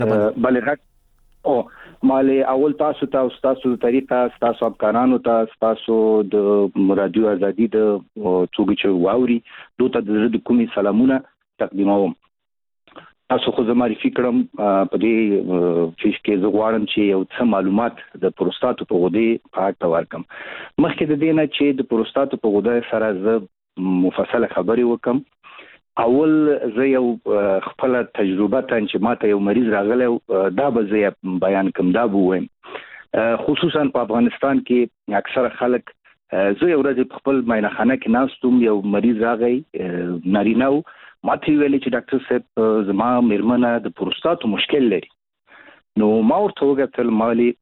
بلې غټ او مالې اول تاسو د طریقه تاسو افغانانو تاسو د رادیو ازادي د څوګي چې واوري دوته د کومي سلامونه تقدیموم. تاسو خو زما معرفي کړم په دې فیش کې زه غواړم چې یو څه معلومات د پروستاتو په غدې په اړه ورکم. مخکې د دې نه چې د پروستاتو په غده سره زه مفصله خبرې وکم، اول زه یو خپل تجربه ته چې ماته یو مریض راغلی دا به زه بیان کوم، دا به وایم. خصوصا په افغانستان کې اکثره خلک زه یو ورځ په خپل معاینخانه کې ناستم، یو مریض راغی نارینه و، ماته ویل چې ډاکټر صاحب زما میرمنه د پروستاتو مشکل لري. نو ما ورته وکتل، مالي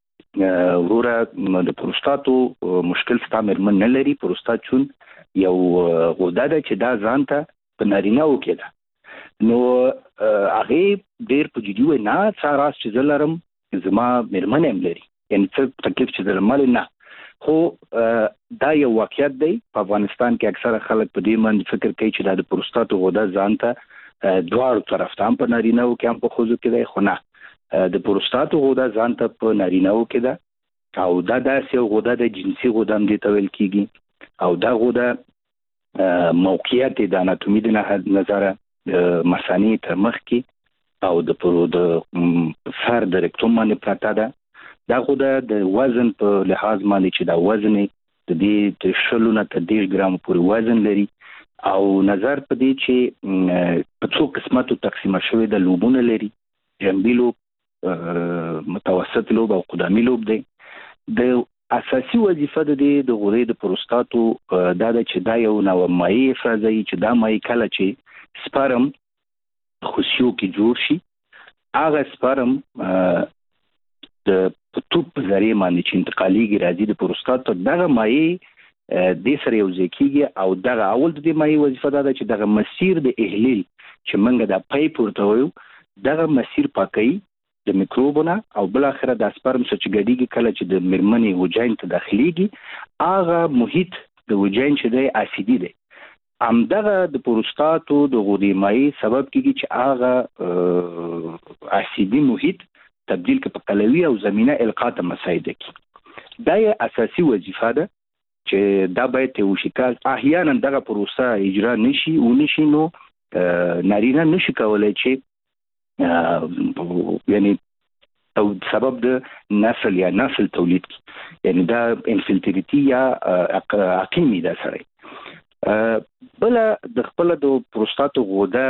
وروره د پروستاتو مشکل ستا میرمن نه لري، پروستات چون یو غده ده چې دا ځان ته په نارینه وکړه. نو هغه ډیر په جدي وای نه څاراس چې زلرم زما میرمن هم لري، یعنی څه تکلیف چې درمل نه. خو دا یو واقعیت دی په افغانستان کې اکثره خلک په دې باندې فکر کوي چې د پروستاتو غده ځان ته دواړو طرف ته هم په نارینه او کې هم په خوځو کې دی، خو نه، د پروستاتو غده ځان ته په نارینه او کې ده او دا داسې غده د جنسي غده هم دې ته ویل کیږي. او دا غده موقعیت د اناتومي د نظره مثانې تر مخ کې او د سر د رکتوم باندې پراته ده. دا غده د وزن په لحاظ باندې چې دا وزن د دې د 20 نه تر 10 ګرام پورې وزن لري، او نظر په دې چې په څو قسمتو تقسیم شوی د لوبونه لري، جنبي لوب، متوسط لوب او قدامي لوب دی. د اساسي وظیفه د غدې د پروستاتو دا ده چې دا یو نوع مایع افرازوي چې دا مایع کله چې سپرم خوشیو کې جوړ شي، هغه سپرم د توپ په ذریعه باندې چې انتقالیږي راځي د پروستاتو، دغه مایع د سره یو ځکیږي او دغه اول د مایع وظیفه دا ده چې دغه مسیر د احلیل چې منګه د پایپ ورته وایو دغه مسیر پاکي د میکروبونه او بل اخره د سپرم چې ګډیږي کله چې د میرمنې وجاین ته داخليږي، هغه محیط د وجاین چې د اسیدي دی، همدغه د پروستاتو د غدې مایع سبب کیږي چې هغه اسیدي محیط تبدیل کې په قلوي او زمينه القاء ته مساعده کوي. دا یې اساسي وظیفه ده چې دا باید وشي. احیانا دغه پروسه اجرا نشي او نشي، نو نارینه نشي کولای چې یعنی او سبب د نسل تولید کی، یعنی دا انفلتریتی یا عقیمی دا سره. بل د خپل د پروستاتو غده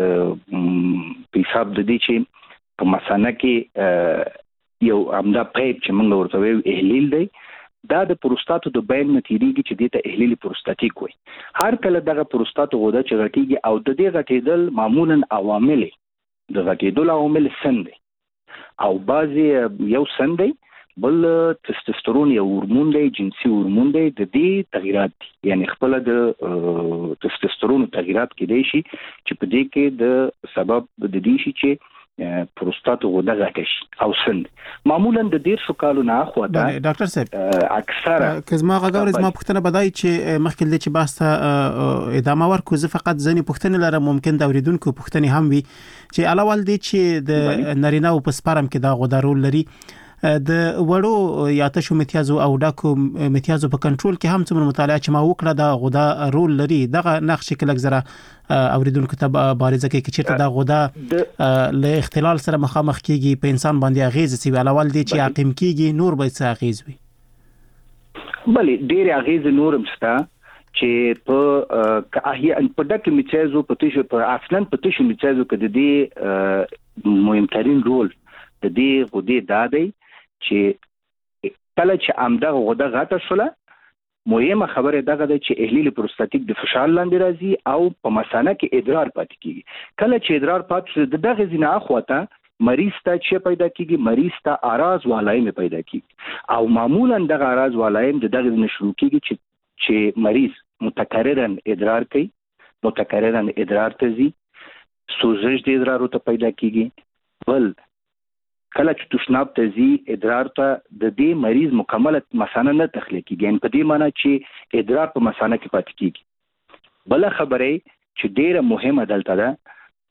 په حساب د دې چې په مثانه کې یو عمده پایپ چې موږ ورته وایو احلیل دی، دا د پروستاتو د بین متیریږي چې دته احلیل پروستاتیک وي. هر کله دغه پروستاتو غده چې غټیږي او د دې غټیدل معمولا عوامل د غټیدل عوامل سن دي، او بعضی یو سن دی، بل تستوسترون یو هورمون دی، جنسي هورمون دی، د دې تغیرات دي. یعنی خپل د تستوسترون تغیرات کې دی شي چې په دې کې د سبب د دې شي چې پروستاتو غده غټ شي او سن معمولا د 150 کالو نه اخوا ده. ډاکټر صاحب اکثره کزما غوړ زما پښتنه بدای چې مخکې د چې باسته ادامه ورکو، زه فقط ځنی پښتنه لرم، ممکن د اوریدونکو پښتنه هم وي چې علاوه دي چې د نارینه او په سپارم کې دا غده رول لري. د وړو یا تاسو امتیازو او ډاکو امتیازو په کنټرول کې هم څومره مطالعه چې ما وکړه دا غده رول لري. دغه نقش کې لږ زره اوریدونکو ته بارزه کې چې دا غده له اختلال سره مخامخ کیږي، په انسان باندې اغیز سی علاوه دي چې عقیم کیږي، نور به څه اغیز وي؟ بلې ډېر اغیز نورم شته چې په احیانا په دغه امتیازو په تاسو په اصلا په تاسو امتیازو کې د دې مهمترین رول د دې غدې دا دی چې کله چې امده غده غټه شوله، مهمه خبره دغه ده چې احلیل پروستاتیک د فشار لاندې راځي او په مثانه کې ادرار پاتې کیږي. کله چې ادرار پاتې شي دغه زینه اخواته مریض ته چې پیدا کیږي، مریض ته اراز والایم پیدا کیږي، او معمولا دغه اراز والایم دغه نشو کیږي چې مریض متکررا ادرار کوي، متکررا ادرار ته ځي، سوزش د ادرار ته پیدا کیږي. بل کله چې تشناب ته ځي ادرار ته د دې مریض مکمل مثانه نه تخلیقي، ګین په دې معنی چې ادرار په مثانه کې پاتې کیږي. بل خبره چې ډیره مهمه دلته ده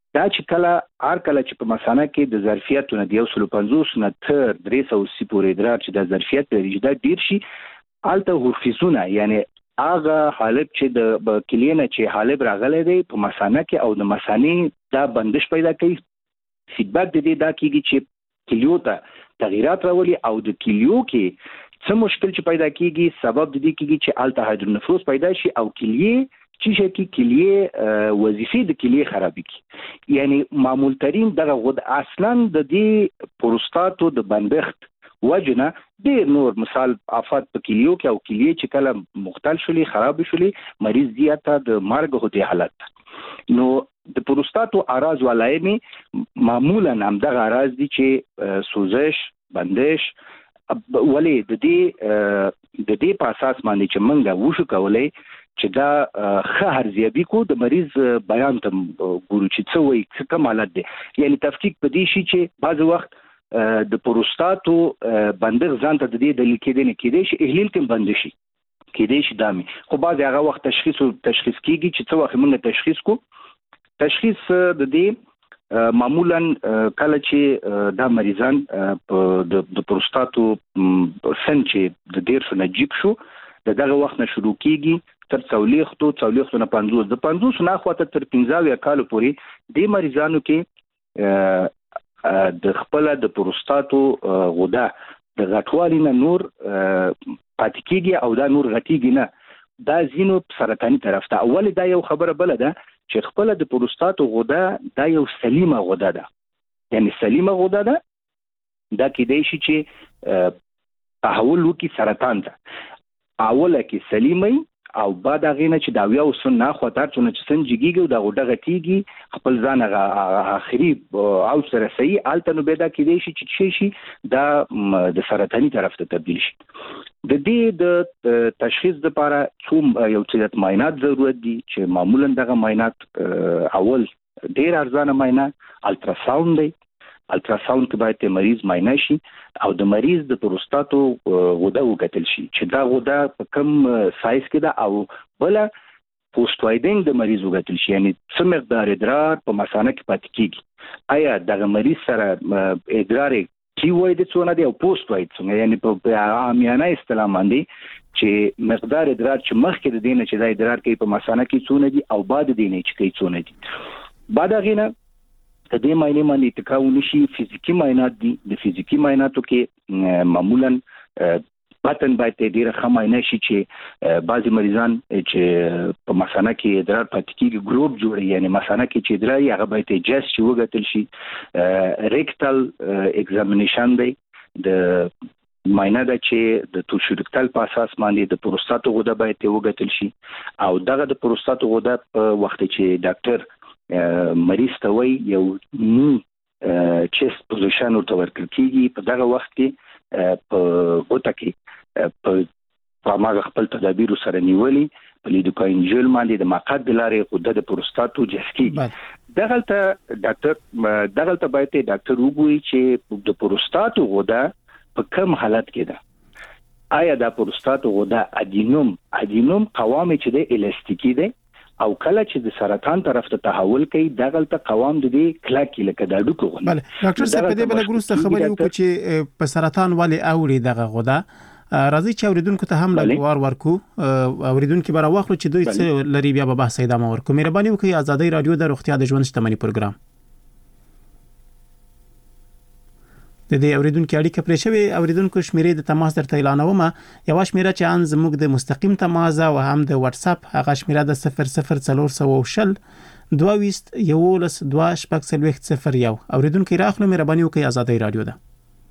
دا چې کله چې په مثانه کې د ظرفیتونه د 150 نه تر 380 پورې ادرار چې د ظرفیت لري دا ډیر شي الته هورفیزونه یعنی هغه حالت چې د کلینه چې حالت راغلی دی په مثانه کې او د مثانې دا بندش پیدا کوي فیډبیک د دې دا کیږي چې کلیو ته تغیرات راولي او د کلیو کې څه مشکل چې پیدا کیږي سبب د دې کیږي چې الته هایدرونفروز پیدا شي او کلیه چې شي کلیه وظیفه د کلیه خراب کی یعنی معمول ترين دغه غد اصلا د دې پروستاتو د بندښت وجنه ډیر نور مثال آفات په کلیو کې او کلیه چې کله مختل شولي خراب شولي مریض دیاته د مرګ هوتي حالت نو د پروستاتو اراز ولایمي معمولا هم دغه اراز دي چې سوزش بندش ولې د دې په اساس باندې چې منګه وشو کولای چې دا خهر زیابي کو د مریض بیان ته ګورو چې څه وایي څه کوم حالت دي یعنی تفکیک پدې شي چې بعض وخت د پروستاتو بندغ ځان ته د دې د لیکیدنې شي اهلیل کې بند شي کېدې شي دامي خو بعض هغه وخت تشخیص کیږي چې څه وخت موږ تشخیص کو تشخیص د دې معمولا کله چې دا مریضان د پروستاتو سن چې د ډیر څه نجیب شو دغه وخت نه شروع کیږي تر 40 نه 50 د 50 نه خواته تر 15 کال پورې د مریضانو کې د خپل د پروستاتو غده د غټوالي نه نور پاتې کیږي او دا نور غټیږي نه دا زینو سرطاني طرف ته اول دا یو خبره بل ده چې خپل د پروستاتو غده دا یو سلیمه غده ده یعنی سلیمه غده ده دا کېدای شي چې تحول وکړي سرطان ته اوله کې سلیمه او بعد هغه نه چې دا یو سن نه خطر چې سن جګیږي او دا غوډه غټیږي خپل ځان اخري او سره صحیح الته نو پیدا کېدای شي چې شي دا د سرطاني طرف ته تبدیل شي د دې د تشخیص لپاره یو څه معاینات ضرورت دي چې معمولا دغه معاینات اول ډیر ارزانه معاینه الټراساوند دی الټراساوند کې باید د مریض معاینه شي او د مریض د پروستاتو غده وکتل شي چې دا غده په کم سایز کې ده او بل پوسټوایډینګ د مریض وکتل شي یعنی څه مقدار ادرار په مثانه کې پاتې کیږي آیا د مریض سره ادرار کی وای د څونه دی او پوسټوایډ څنګه یعنی په عامیانه اصطلاح باندې چې مقدار ادرار چې مخکې د دینه چې دا ادرار کوي په مثانه کې څونه دي او بعد دینه چې کوي څونه دي بعد غینه د دې معنی باندې اتکاو نشي فزیکی معاینات دي د فزیکی معایناتو کې معمولا پاتن باید ډیره خماینه شي چې بعضی مریضان چې په مثانه کې ادرار پاتې کیږي ګروپ جوړي یعنی مثانه کې چې ادرار هغه باید جست شي وګتل شي ریکټل ایگزامینیشن دی د معاینه ده چې د توشورکتل په اساس باندې د پروستاتو غده باید وګتل شي او دغه د پروستاتو غده په وخت چې ډاکټر مریض ته وایي یو نو چست پوزیشن ورته ورکړل کیږي په دغه وخت کې په غوټه کې په ماغه خپل تدابیر سره نیولي په لیدوکاین جل باندې د مقعد د لارې غده د پروستاتو جسکی دغلته ډاکټر باید ډاکټر وګوري چې د پروستاتو غده په کوم حالت کې ده آیا د پروستاتو غده ادینوم قوام چې د الستیکی ده او کله چې د سرطان طرف ته تحول کوي دغلته قوام د دې کلاکی لکه د ډوکو غو بله ډاکټر صاحب په دې بل ګروسته خبرې وکړو چې په سرطان والی اوري دغه غوډه راځي چې اوریدونکو ته هم لګوار ورکو اوریدونکو به راوخلو چې دوی څه لري بیا به بحث ادامه ورکو مهرباني وکړئ ازادي رادیو د روغتیا د ژوند شتمنۍ پروګرام د دې اوریدونکو اړیکه پرې شوی اوریدونکو شمیرې د تماس درته اعلانوم یو شمیره چې ان زموږ د مستقیم تماس او هم د واتس اپ هغه شمیره د 00400 22 11 2 اوریدونکو راخلو مهرباني وکړئ ازادي رادیو ده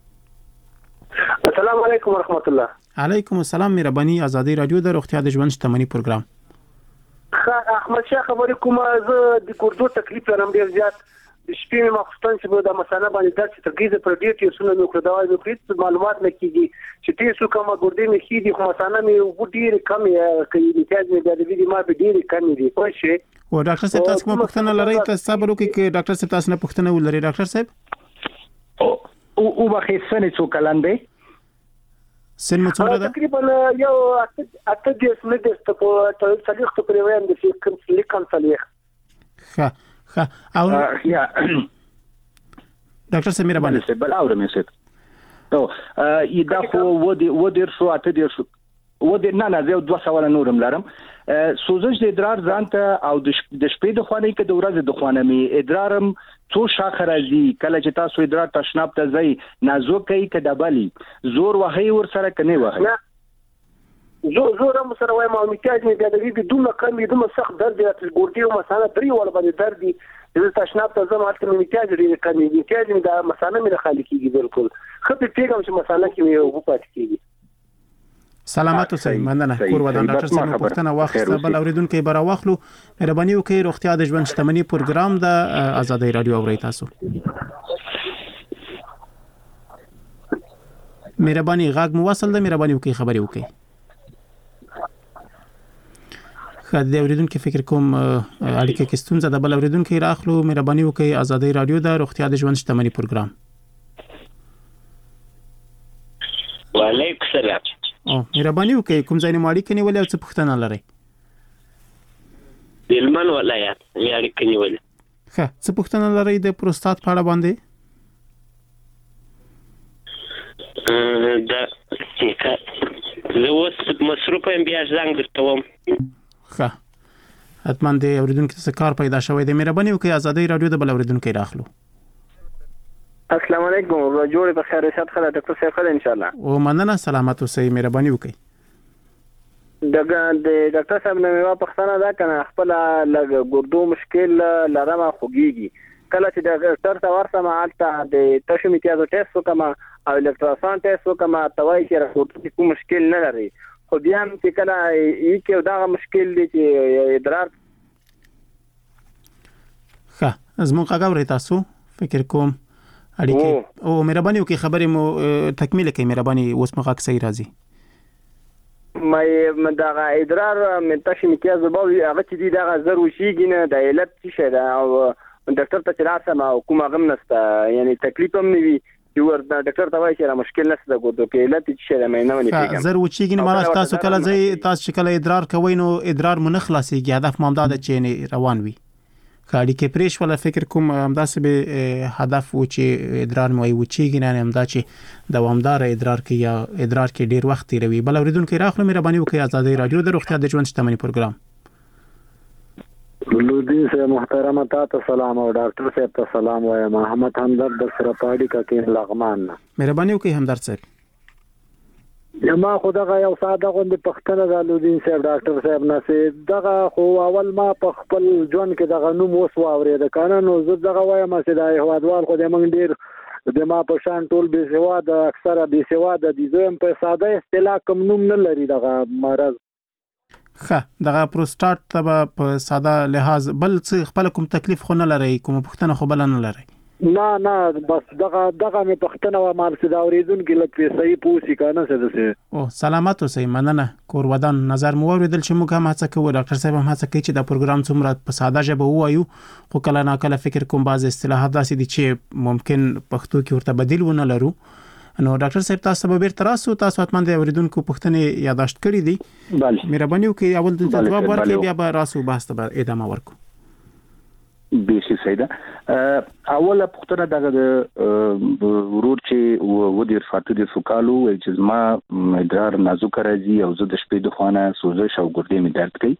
السلام علیکم ورحمت الله علیکم السلام مهرباني ازادي رادیو د روغتیا د ژوند شتمنۍ پروګرام احمد شاه خبرې کوم زه د ګردو تکلیف لرم ډیر زیات شپې مخستان چې د مثانه باندې د ترګیزه پر ډیر ټیسونه نو کړه دا یو هیڅ معلومات نه کیږي چې تاسو کومه ګردې مې خېدي خو مثانه مې و ډیر کم کوي امتیاز مې د دې ما به ډیر کم دي خو شي او ډاکټر صاحب تاسو کومه پوښتنه لرئ تاسو صبر وکړئ چې ډاکټر صاحب تاسو نه پوښتنه ولرئ ډاکټر صاحب او واخې سنې څو کلن دی سن مو څومره ده تقریبا یو اته د سمې د په تاریخ ته پرې وایم د کوم لیکم صالح ښه ها او یا ډاکټر سمیر باندې بل اورم یې نو دا خو ودیر شو اته دیر شو نه زه 2 سوال نورم لرم سوزش د ادرار ځانته او د شپې د خوانې کې د ورځې د خوانې می ادرارم څو شاخه راځي کله چې تاسو ادرار تشناب ته ځي نازوکي کډبالي زور وهي ور سره کني وهي زور هم سره وایم او میتاج می بیا د دې دومره کمی دومره سخت درد دی چې ګورتي او مثلا 3 ور باندې درد دی د تشناب ته زما البته میتاج لري کمی میتاج می دا مثلا می خالي کیږي بالکل خپل پیغام چې مثلا کې یو وپات کیږي سلامات اوسئ مننه کور ودان ډاکټر صاحب پښتنه واخیسته بل اوریدونکو برا واخلو مهرباني وکړئ روغتیا د ژوند شتمنۍ پروګرام د آزادۍ رادیو اوري تاسو مهرباني غاګ مو وصل ده مهرباني وکړئ خبري وکړئ خدای اوریدونکو فکر کوم اړیکه کې ستونزه ده بل اوریدونکو راخلو مهرباني وکړئ آزادۍ رادیو د روغتیا د ژوند شتمنۍ پروګرام وعلیکم السلام او مهرباني وکړئ کوم ځای نه ماړی کني ولې او څه پوښتنه لرئ دلمن ولایت یاري کني ولې ښه څه پوښتنه لرئ د پروستات په اړه باندې دا زه اوس مصروف یم بیا زنګ درته وم ښه حتما د اوریدونکو څخه کار پیدا شوی دی مهرباني وکړئ آزادۍ رادیو د بل اوریدونکو راخلو السلام علیکم جوړ په خیر شاد خلا ډاکټر صاحب خلا ان شاء الله او مننه سلامات اوسئ مهرباني وکړئ د ډاکټر صاحب نو یو پښتنه دا کنه خپل لګ ګردو مشکل لرمه خوږیږي کله چې د ډاکټر ته ورسم حالت د تشو میتیازو ټیسټ وکما او الټراساوند ټیسټ وکما توای چې راپورټ کوم مشکل نه لري خو بیا هم چې کله یو دا مشکل دی چې ادرار ښه زموږ هغه تاسو فکر کوم اړیکه او مهرباني وکړئ خبرې مو تکمیل کړئ مهرباني اوس مخه صحیح راځي مې دا ادرار منتشي میتیاز به هغه چې دی دا زر وشيږي نه د علت څه ده او ډاکټر ته چلاسه ما کوم غم نسته یعنی تکلیف هم نوي چې ور ډاکټر ته وایي چې مشکل نشته د ګوتو کې علت څه ده مې نه ونی پیګم زر وشيږي نه مالش تاسو کله زي تاسو کله ادرار کوي نو ادرار منخلاصيږي هدف مامدا د چینه روان وي خاړي کې پریش ولا فکر کوم همداسې به هدف و چې ادرار مو وچیږي نه همدا چې دوامدار ادرار کې یا ادرار کې ډیر وخت تیروي بل اوریدونکو راخلو مهرباني وکړئ آزادۍ رادیو د روغتیا د ژوند شتمنۍ پروګرام لودي سے محترم تاسو سلام او ډاکټر صاحب ته سلام وایم محمد همدرد د سرپاړي کا کې لغمان مهرباني وکړئ همدرد صاحب ما خدغه یو ساده غوندې پښتنه د لودین صاحب ډاکټر صاحب نه دغه خو اول ما په خپل ژوند کې دغه نوم اوس واورید کنه نو زه دغه وایم چې د هوادوال خو د موږ ډیر د ما په شان ټول به سوا د اکثره به سوا د دې په ساده اصطلاح کوم نوم نه لري دغه مرض ښه دغه پروستات ته په ساده لحاظ بل څه خپل کوم تکلیف خو نه لري کوم پښتنه خو بل نه لري نه بس دغه مې پښتنه و مال سي دا اوریدونکو لکه صحیح پوسی کنه څه او سلامات اوسئ مننه کور ودان نظر مو اوریدل چې موږ هم هڅه کوو ډاکټر صاحب هم هڅه کوي چې دا پروګرام څومره په ساده ژبه وایو خو کله نه کله فکر کوم بعض اصطلاحات داسې دي چې ممکن پښتو کې ورته بدیل ونه لرو نو ډاکټر صاحب تاسو به بیرته تاسو حتما د اوریدونکو پښتنې یاداشت کړې دي بله مهرباني وکړئ اول د جواب ورکړئ بیا به راسو بحث ته ادامه ورکړو بیخي سیده اوله پښتنه دغه د ورور چې ودیر فاتو د سوکالو چې زما ادرار نازک راځي او زه د شپې د خوانه سوزش او ګردې می درد کوي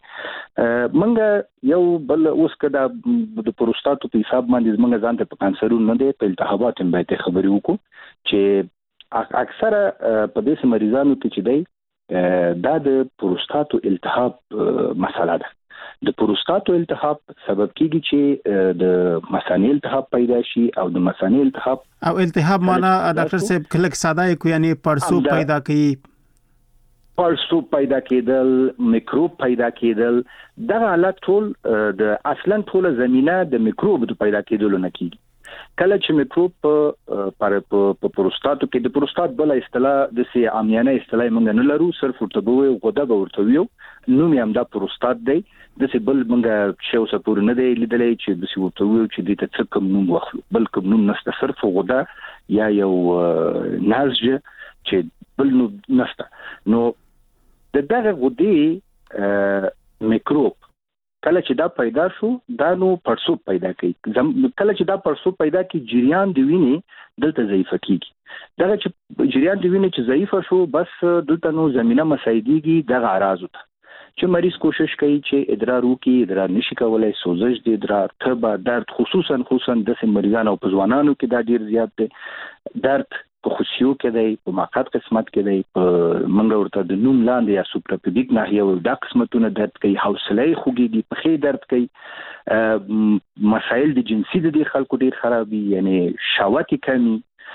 منګه یو بل اوس کدا د پروستاتو په حساب باندې منګه ځان ته په کانسرون نه دی په التهابات هم به خبرې وکړو چې اکثره په دې مریضانو کې چې دی دا د پروستاتو التهاب مسله ده د پروستاتو التهاب سبب کیږي چې د مثانې التهاب پیدا شي او د مثانې التهاب او التهاب معنا ډاکټر صاحب کله ساده کوي یعنی پړسوب پیدا کوي پړسوب پیدا کېدل میکروب پیدا کېدل دا حالت ټول د اصلا ټول زمينه د میکروب د پیدا کېدل نه کیږي کله چې میکروب په پروستاتو کې د پروستات بل اصطلاح د سی عامیانه اصطلاح موږ نه لرو صرف ورته غوډه ورته ویو نو مې هم دا پروستات دی د سی بل موږ شاو سپور نه دی لیدلې چې د سی ورته ویو چې د څه کوم نوم واخلو بل کوم نوم نشته صرف غوډه یا یو نازجه چې بل نو نشته نو دغه غوډي میکروب کله چې دا پیدا شو دا نو پړسوب پیدا کوي. کله چې دا پړسوب پیدا کوي جریان د وینې دلته ضعیف کیږي. دا چې جریان د وینې چې ضعیف شو بس دلته نو زمينه مسایدېږي دغه اعراض ته چې مریض کوشش کوي چې ادرار وکړي، ادرار نشي کولای، سوزش د ادرار، تبه، درد، خصوصا د مریضانو او ځوانانو کې دا ډیر زیات دی. درد په خصيو کې دی، په ماقات قسمت کې دی، په منګه ورته د نوم لاندې یا سوپراپیډیک ناحیه او دا قسمتونه درد کوي، حوصله خوږيږي، پخې درد کوي، مسائل د جنسي د خلکو ډیر خرابي، یعنی شهوت کمی.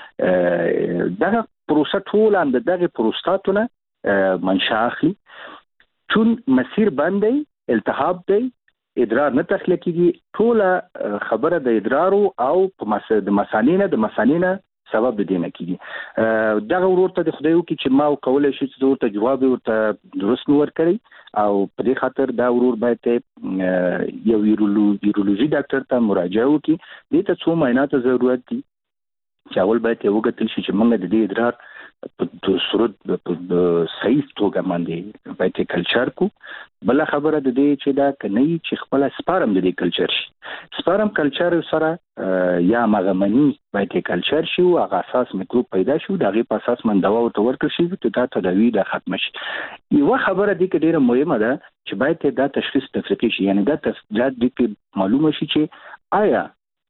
دا پروسه ټول اند دغه پروستاتونه منشأ اخلي. چون مسیر باندې التهاب دی، ادرار نه تخلیقيږي، ټول خبره د ادرار او د مسانینه سبب د دینه کیږي. دا ورته د خدایو کې چې ما کولای شي چې ورته جواب ورته درست نور کړی او په دې خاطر دا ورور باید یو یورولوژي ډاکټر ته مراجعه وکړي. دې ته څو معاینات ضرورت دي چې اول باید یو وګتل شي چې موږ د دې ادرار په صورت په صحیح توګه باندې باید کلچر کو. بل خبره د دې چې دا کني چې خپل سپارم د دې کلچر شي. سپارم کلچر سره یا مغمنی باید کلچر شي او هغه اساس میکروب پیدا شي، دغه په اساس من دوا ورته ورکړ شي ته دا تداوی د ختم شي. یو خبره دي چې ډیره مهمه ده چې باید دا تشخیص تفریقي شي، یعنی دا تفصیلات دي معلومه شي چې آیا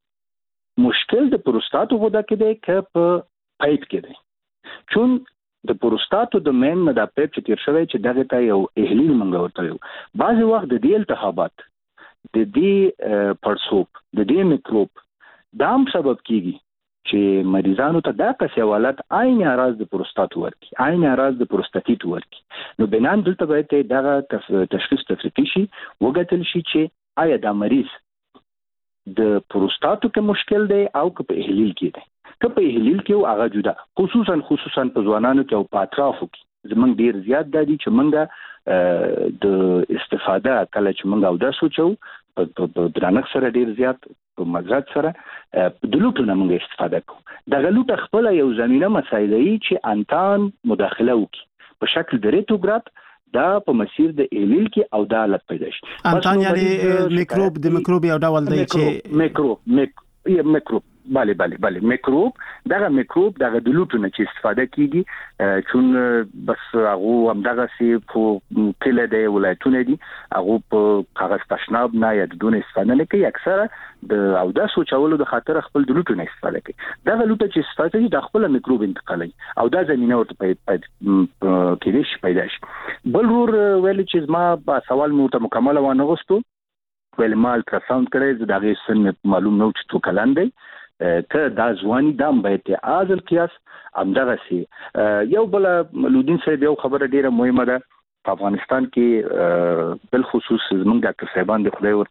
مشکل د پروستاتو غده کې دی که په پایپ کې دی. چون د پروستاتو د مین مدا پایپ چې تیر شوی چې دغه ته یو احلیل منګه ورته یو بعضی وخت د دې التهابات د دې پړسوب د دې میکروب دام سبب کیږي چې مریضانو ته دا قصې حالت عین اعراض د پروستاتو ورکی، عین اعراض د پروستاتیت ورکی. نو بنان دلته باید دغه تشخیص تفریقي شي، وګتل شي چې آیا دا مریض د پروستاتو کې مشکل دی او که په احلیل کې دی. که په احلیل کې هغه جدا خصوصا په ځوانانو کې او په اطرافو کې زمونږ ډیر زیات دي چې مونږه د استفاده کله چې مونږ او دا سوچو په درنښت سره ډیر زیات په مزرعت سره د لوټو نه مونږ استفاده کوو. د لوټ خپل یو زمينه مسایلي چې انتان مداخله وکړي په شکل د ریټوګرات دا په مسیر د احلیل کې او دا حالت پیدا شي. انتان یعنی میکروب یو ډول دی چې میکروب بله میکروب دغه د لوټو نه چې استفاده کیږي چون بس هغه هم دغه سي په کله د ولایتونه دي هغه په کاغذ تشناب نه یا دونه استفاده نه کوي، اکثره د او دا سوچولو د خاطر خپل د لوټو نه استفاده کوي. دغه لوټه چې استفاده کوي د خپل میکروب انتقالي او دا زمينه ورته کېږي شي پیدا شي. بل ور ویل چې ما په سوال مو ته مکمل وانه غوستو ویل ما الټراساوند کړی دغه سن معلوم نو چې تو کلاندې ته دا ځواني دام باید ازل قیاس همدغه سي. یو بل لودین صاحب یو خبره ډیره مهمه ده په افغانستان کې بل خصوص زمونږ ډاکټر صاحبان د خدای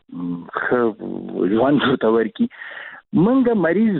ورته ځوان ورته ورکی منګه مریض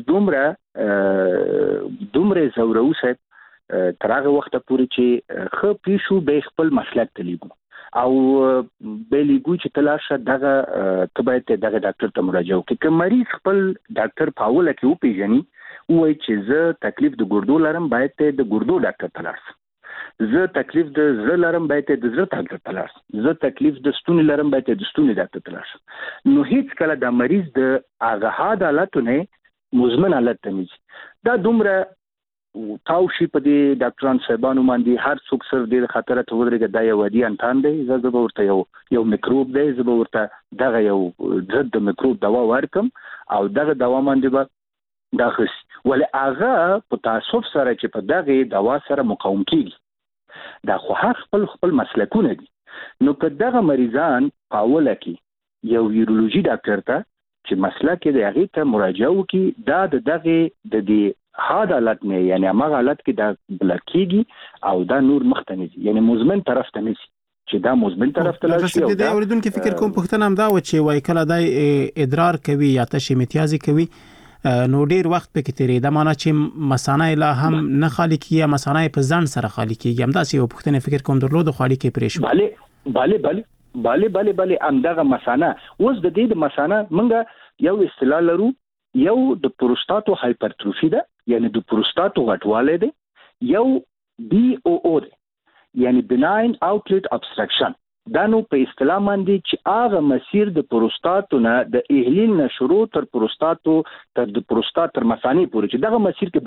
دومره زورو صاحب تر هغه وخت پورې چې خو پیشو به خپل مسلک تلیګو او بیلیګو چې تلاشه دغه تبعت دغه ډاکټر ته مراجعه وکړي. که مریض خپل ډاکټر پاول کې و پیژني وای چې زه تکلیف د ګردو لرم باید د ګردو ډاکټر ته لاړ، زه تکلیف د زړه لرم باید د زړه ډاکټر ته لاړ، زه تکلیف د ستوني لرم باید د ستوني ډاکټر ته لاړ. نو هیڅ کله د مریض د هغه حالتونه مزمن حالت ته نه دا دومره تاوشي په دې ډاکټران صاحبانو باندې هر څوک سره د خطر ته ودرېږي دا یو ودی انتان دی، زه به ورته یو میکروب دی، زه به ورته دغه یو ضد د میکروب دوا ورکم او دغه دوا باندې به دا خص ولې هغه په تاسف سره چې په دغه دوا سره مقاوم کیږي دا خو خپل مسلکونه دي. نو که دغه مریضان پاوله کې یو یورولوژي ډاکټر ته چې مسلک دی هغه ته مراجعه وکړي دا دغه د دې حالت نه یعنی هغه حالت کې دا بلکېږي او دا نور مختنځي یعنی مزمن طرف ته نشي چې دا مزمن طرف ته لاشي. او دا اوریدونکو فکر کوم پښتنه هم دا و چې وای کله د ادرار کوي یا تشې امتیازي کوي نو ډیر وخت پکې تیری دا معنی چې مثانه لا هم نه خالی کیه مثانه په ځان سره خالی کیږي. هم دا سی پښتنه فکر کوم درلود خالی کې پرېښو. بله همدغه مثانه اوس د دې مثانه منګه یو اصطلاح لرو، یو د پروستاتو هایپرټروفي ده یعنی د پروستاتو غټواله ده، یو BOO ده یعنی بناین آوټلیټ ابستراکشن دا نو په اصطلاح باندې چې هغه مسیر د پروستاتو نه د اهلیل نه شروع تر پروستاتو تر د پروستات تر مثانې پورې چې دغه مسیر کې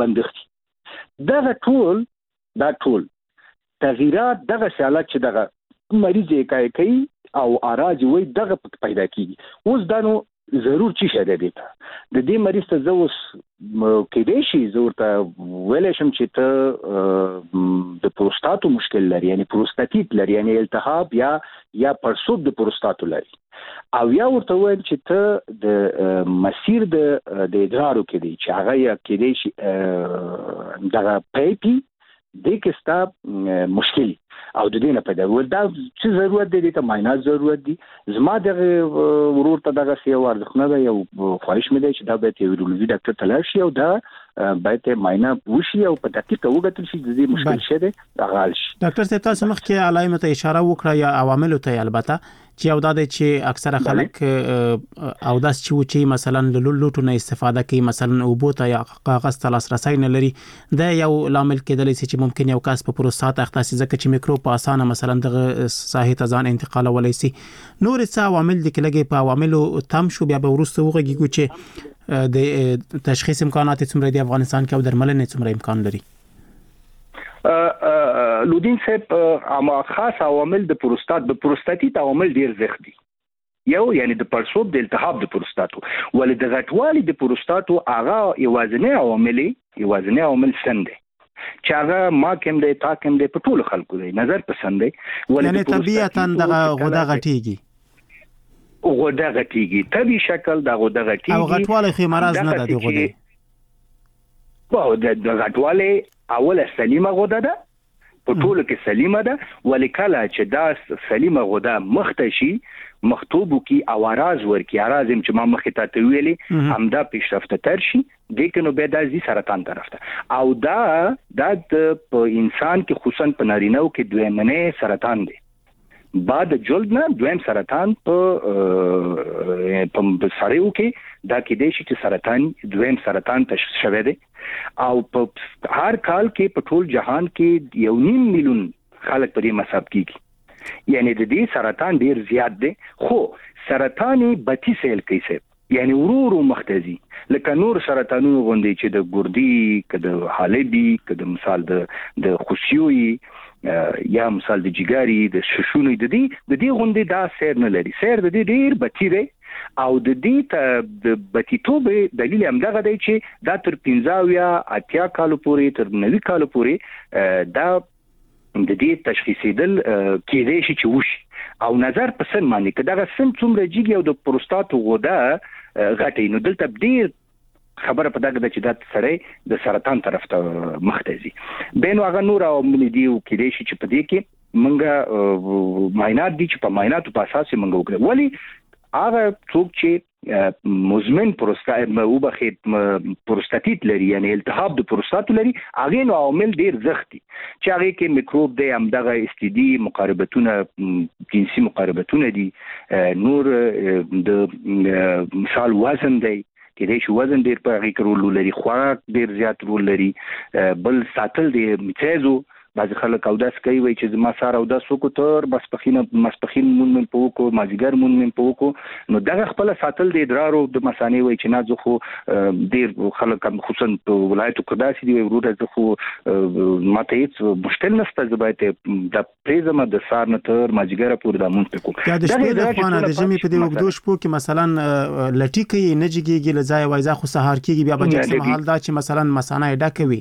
بندښت دا ټول تغییرات دغه حالت چې دغه مریض یې کوي او اراج وي دغه پیدا کیږي. اوس دا نو ضرور چی شه د دې مریض ته زوس کېدې شي ضرورت ویلې شم چې ته د پروستاتو مشکل لري یعنی پروستاتیت لري یعنی التهاب یا پرسوب د پروستاتو لري او یا ورته وایي چې ته د مسیر د ادرارو کې دی چې هغه یا کېدې شي دغه پیپي د کستا مشکل او د دې نه پیدا ول دا چې ضرورت دی ته معاینات ضرورت دي. زما د ورور ته دغه سی ورځخنه دا یو خواهش مې دی چې دا به یورولوژي ډاکټر تلاش شي او دا باید معاینه وشي او په دقیق وګورل شي د دې مشکل شته غال شي. ډاکټر صاحب تاسو مخکې علایمو ته اشاره وکړه یا عوامل ته البته چې او دا چې اکثره خلک او داس چې مثلا لوټو نه استفاده کوي مثلا او بوته یا کاغذ ته لاسرسي نه لري دا یو لامل کېدلی چې ممکن یو کس په پروستات اختصاصي ځکه چې میکروب په اسانه مثلا دغه ساحه ته ځان انتقال ولای شي. نور څه عوامل د کلهګي په عواملو تم شو بیا به ورسته وګورئ چې د تشخیص امکانات څومره د افغانستان کې او درملنې څومره امکان لري. لودین صاحب اما خاص عوامل د پروستاتیت عوامل ډیر زیات دي. یو یعنی د پرسوب د التهاب د پروستاتو ولې د غټوالي د پروستاتو هغه یوازنی عوامل سند چې هغه ما کوم دی تا کوم دی په ټول خلکو دی نظر پسند دی ولې طبيعتاً دغه غوډه غټیږي طبي شکل د غوډه غټیږي او غټواله خو مرز نه د غوډه په د غټواله اوله سلیمه غوډه ده په ټول کې سلیمه ده ولې کله چې دا سلیمه غوډه مختشي مخطوبو کی اواراز ورکی ارازم چې ما مخه ته ویلي همدا پیشرفته تر شي دغه به د سرطان طرف ته او دا په انسان کې خصوصا په نارینهو کې دویمنه سرطان دی بعد جلد نه دویم سرطان په سړیو کې دا کې دی چې سرطان دویم سرطان تشخیص شوی دی او په هر کال کې په ټول جهان کې 1.5 میلیون خلک په دې مصاب کیږي یعنی د دې سرطان ډیر زیات دی خو سرطان بتی سیل کیسه یعنی ورورو مختزي لکه نور سرطانونو غوندي چې د ګردي کده حالبي کده مثال د خوشيوي یا مثال د جګاري د ششونو د دې غوندي دا سیر نه لري سیر د دې ډیر بتی دی او د دې د بتیتوبه دلیل هم دغه دی چې دا تر 15 یا 80 کال پورې تر 90 کال پورې دا د دې تشخیصیدل کېدای شي چې وشي او نظر په سن باندې کدا سن څومره جګي او د پروستاتو غوډه غټي نو دلته ډیر خبره په دغه چې د سره د سرطان طرف ته مختزي بینو هغه نور او مليدیو کېدای شي چې په دې کې منګه معاینات دي چې په معایناتو په اساس منګه وکړو ولی هغه څوک چې مزمن پروستاتیت لري یعنی التهاب د پروستاتو لري هغه نو عوامل ډیر زختی چې هغه کې میکروب دی هم دغه استیدي مقاربتونه جنسي مقاربتونه دي نور د مثال وزن دی کله چې وزن ډیر په هغه کې رول لري خوراک ډیر زیات رول لري بل ساتل دی میتازو بعض خلک او داس کوي چې زما سره او داس وکړ بس مسپخین مون پوکو مازیګر مون پوکو نو دغه خپل ساتل د ادرارو د مسانې وای چې نه ځخو ډیر خلک خصوصا په ولایتو کې داسې دی ورته ځخو ماته هیڅ مشکل نشته زبایته د پریزما د سارنه تر مازیګر پور د مون پوکو دا د شپې د خوانه د جمی په دی وګدو شپو کې مثلا لټی کې نجګي لځای وایزا خو سهار کېږي بیا به چې محل دا چې مثلا مسانه ډکوي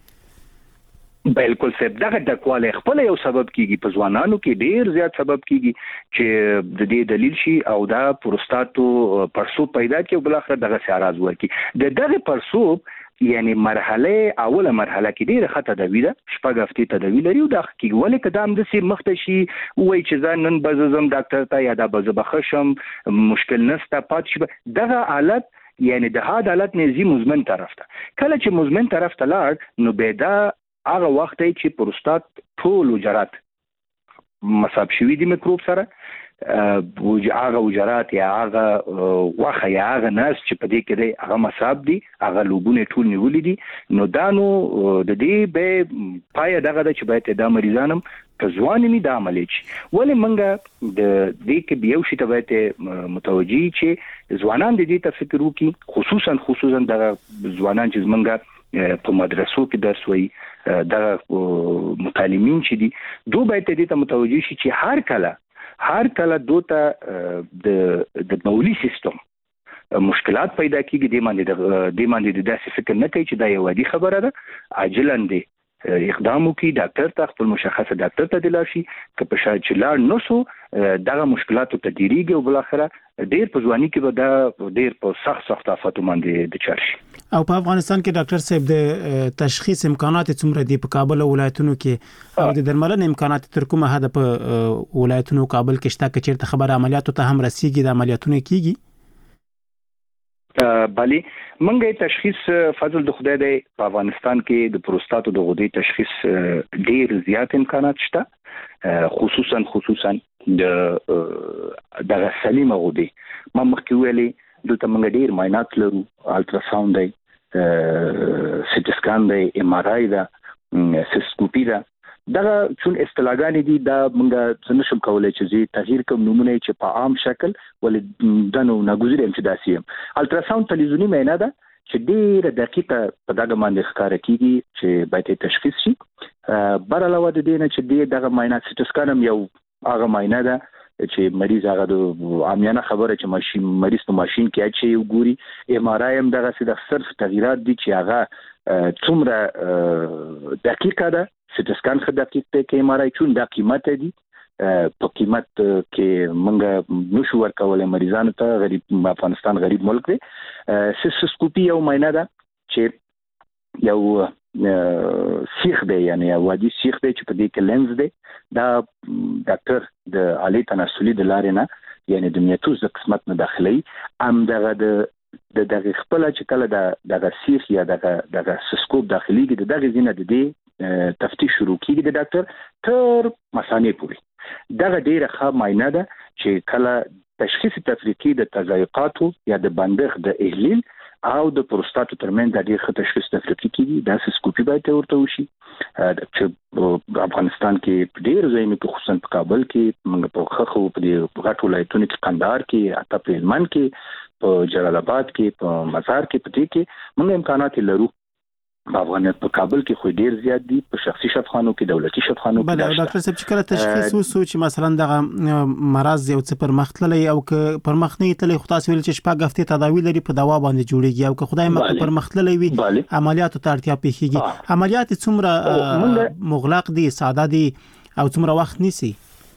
بالکل سب دغه د کواله خپل یو سبب کیږي په ځوانانو کې ډیر زیات سبب کیږي چې د دې دلیل شي او دا پروستاتو پرسوب پیدا کوي بل اخر دغه سیاراز ورکی د دغه پرسوب یعنی اوله مرحله کې ډیره خطه د ویده شپږ هفتې تداوی لري او د کې ولې قدم د سي مختشي وای چې ځان نن بزم ډاکټر ته یا د بزبخشم مشکل نسته پاتې دغه حالت یعنی د هغه حالت نزي مزمن طرف ته کله چې مزمن طرف ته لاړ نو به دا هغه وخت چې پروستات ټول جرات مصاب شوی دی میکروب سره هغه وجرات یا هغه واخه یا هغه ناس چې په دې کې دی هغه مصاب دي هغه لوبونه ټول نیولې دي نو دا نو د دې به پای دغه چې باید د مریضانم که ځوان نه د عملي شي ولې منګه د دې کې بیا شي ته باید متوجي چې ځوانان د دې ته فکر وکړي خصوصا د ځوانان چې منګه په مدرسو کې درس وایي د متعلمین چې دي دوی باید دې ته متوجي شي چې هر کله دوته د مولي سیستم مشکلات پیدا کیږي د باندې د داسې فکر نه کوي چې دا یو عادي خبره ده عاجلاً دی اقدام وکړي ډاکټر ته خپل مشخصه ډاکټر ته دلاشي که په شاید چې لاړ نسو دغه مشکلاتو ته دیریږي او بل اخره ډیر په ځواني کې به دا ډیر په سخت آفاتو باندې د چارشي او په افغانستان کې ډاکټر صاحب د تشخیص امکانات څومره دي په کابل ولایتونو کې او د درملنې امکانات تر کومه حد په ولایتونو کابل کې شته چې چیرته خبر عملیاتو ته هم رسیږي د عملیاتونو کیږي بله منګه تشخیص فضل د خدای دی په افغانستان کې د پروستاتو د غدې تشخیص ډیر زیات امکانات شته خصوصا د سلیمه غدې ما مخکې ویلې دلته منګه ډیر معاینات لرو الټراساوند دی سټي سکان دی ام ار آی دا سیسکوپی دا دغه چون اصطلاحګانې دي دا موږ څنګه شم کولای چې تغییر کوم نمونه چې په عام شکل ولې دنو ناګزیر هم چې داسې الټراساوند تلویزیونی معاینه ده چې ډیره دقیقه په دغه باندې ښکار کیږي چې باید تشخیص شي بر علاوه د دې نه چې دغه معاینه سټي سکان هم یو هغه معاینه ده چې مریض هغه د عامیانه خبره چې مریض په ماشين کې اچي وګوري ام ار آی هم دغه څه د صرف تغیرات دي چې هغه څومره دقیقه ده سټي سکان خو دقیق ته کې ام ار آی چون د قیمت دي په قیمت کې منګه نشو ورکول مریضانو ته غریب افغانستان غریب ملک دی سیسکوپی یو معاینه ده چې یو سیخ دی یعنی وادي سیخ دی چې په دې کې لنز دی دا ډاکټر د عالی تناسلي د لارې نه یعنی د میتوز د قسمت نه داخلي ام دغه د دغه خپل چې کله د سیخ یا د سیسکوپ داخلي کې دغه زینه د دې تفتیش شروع کیږي د ډاکټر تر مثانې پورې دغه ډیره ښه معاینه ده چې کله تشخیص تفریقي د تضایقاتو یا د بندښت د احلیل او د پروستاتو ترمن د ډیر ښه تشخیص تفریقي کیږي د سیسکوپی باید ورته وشي چې افغانستان کې ډیر ځایونه کې خصوصا په کابل کې موږ په خخو په دې غټ ولایتونو کې قندهار کې اته په هلمند کې په جلال آباد کې په مزار کې په دې کې موږ امکانات لرو په کابل کې خو ډیر زیات دي په شخصي شفاخانو کې دولتي شفاخانو کې بله ډاکټر صاحب چې کله تشخیص وسو چې مثلا دغه مرض یو څه پر مخ تللی او که پر مخ نه تللی خو تاسو ویل چې شپږ هفتې تداوی لري په دوا باندې جوړیږي او که خدای مخ پر مخ تللی وي عملیاتو ته اړتیا پیښیږي عملیات څومره مغلق دي ساده دي او څومره وخت نیسي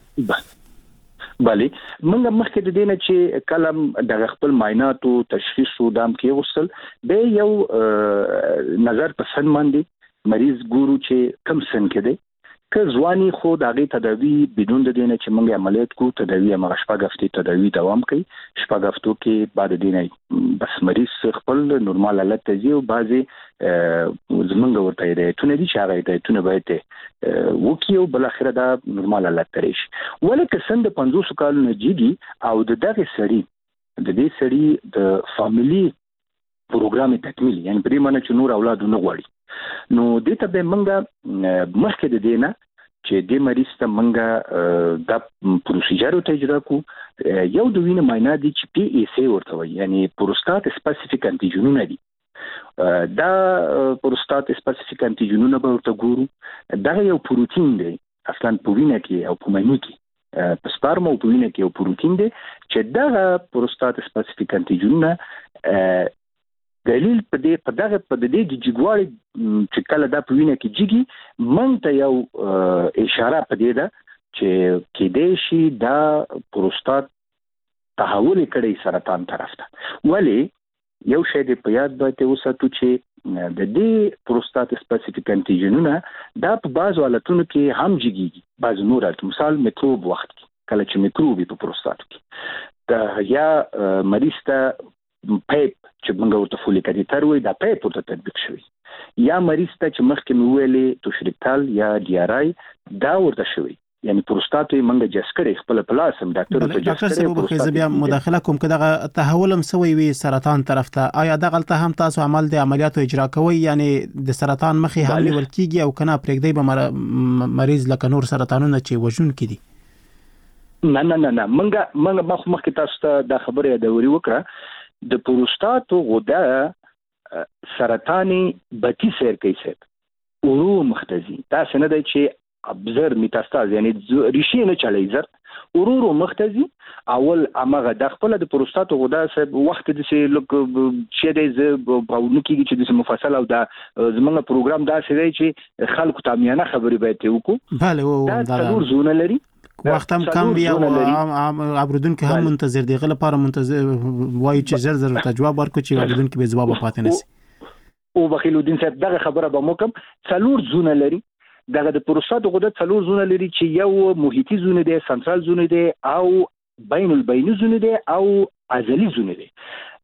بله موږ مخکې د دې نه چې کلم د خپل معایناتو تشخیص او دام کې وصل به یو نظر په سن باندې مریض ګورو چې کم سن کې دی که ځواني خو د هغې تداوی بدون د دې نه چې موږ عملیات کوو تداوی هماغه شپږ هفتې تداوی دوام کوي شپږ هفتو کې بعد د دې نه بس مریض خپل نورمال حالت ته ځي او بعضې زمونږ ورته هدایتونه دي چې هغه هدایتونه باید وکړي او بل اخره دا نورمال حالت ته راشي ولې که سن د 50 کالو نه جیږي او د دې سړي د فاميلي پروګرام تکمیل یعنی پرې معنی چې نور اولاد نه غواړي نو دې ته به منګه مخکې د دې نه چې د مریض ته منګه د پروسیجر ته اجرا کو یو د وینې معاینه دي چې پی ای سی ورته وایي یعنی پروستات سپیسیفیک انټیجنونه دي دا پروستات سپیسیفیک انټیجنونه به ورته ګورو دا یو پروتین دی اصلا په وینه کې او په مني کې په سپرم او په وینه کې یو پروتین دی چې دا پروستات سپیسیفیک انټیجنونه دلیل په دغه د جګوالي چې کله دا په وینه کې جګي مونږ ته یو اشاره په دې ده چې کې دې شي دا پروستات تحول کړي سرطان طرف ته ولی یو شی د په یاد باید وساتو چې د دې پروستات سپیسیفیک انټیجنونه دا په بعضو حالتونو کې هم جګيږي بعض نور حالت مثال میکروب وخت کې کله چې میکروب په پروستات کې دا یا مریض ته پیپ چې موږ ورته فولیک اسید وایي دا پیپ ورته تطبیق شوی یا مریض ته چې مخکې ویلې توشریکتال یا ډي ار آی دا ورته شوی یعنی پروستات یې منګه جسکړې خپل پلاسم ډاکټر ته ډاکټر صاحب خو بیا مداخله کوم کده تحول هم سوی وي سرطان طرف ته آیا دغه هم تاسو عمل د عملیاتو اجرا کوي یعنی د سرطان مخې هم نیول کیږي او کنه پرېږدي به مریض لکه نور سرطانونه چې وژون کړي نه منګه مخکې تاسو ته د خبرې د وری وکړه د پروستات غده سرطاني بتی سیر کوي سر ورو مختزي تاسو نه دی چې ابزر میتاستاز یعنی ریشي نه چلای زر ورورو مختزي اول امغه د خپل د پروستات غده سب وخت د سي لوک چې د باونو کیږي چې د مفصل او د زمونږ پروګرام دا سي چې خلکو تامیانه خبري به ته وکړو بله دا ضرور زونه لري وخت هم کم بیا او عبردون کې هم منتظر دی غل لپاره منتظر وای چې زر ته جواب ورکړي چې عبردون کې به جواب پاتې نسی او بخیلودین صاحب دغه خبره به موکم څلور زونه لري دغه د پروستات غده څلور زونه لري چې یو محیطي زونه دی سنترال زونه دی او بین البیني زونه دی او عضلي زونه دی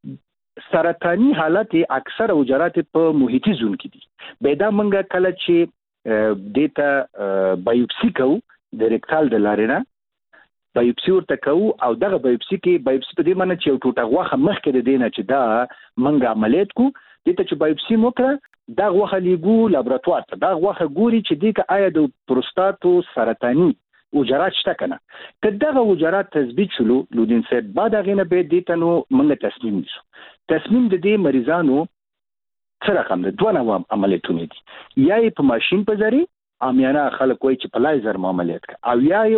سرطاني حالت اکثر حجرات په محیطي زون کې دي به دا منګه کله چې دیتا بایوپسي کو د ریکټال د لارینه بایوپسي ورته کو او دغه بایوپسي په دې معنی چې ټوټه غوخه مخکې د دینه چې دا منګه عملیات کو دته چې بایوپسي وکړه دا غوخه لیګو لابراتوار ته دا غوخه ګوري چې دغه آیا د پروستاتو سرطاني حجرات شته کنه که دغه حجرات تثبیت شلو لودین صاحب بعد غینه به دته نو موږ تصمیم نیسو تصمیم د دې مریضانو سره کوم د دوه نوع عملیاتونه دي یا په ماشين په ذریعہ امیانه خلک وایي چې په لایزر عملیات کوي او یا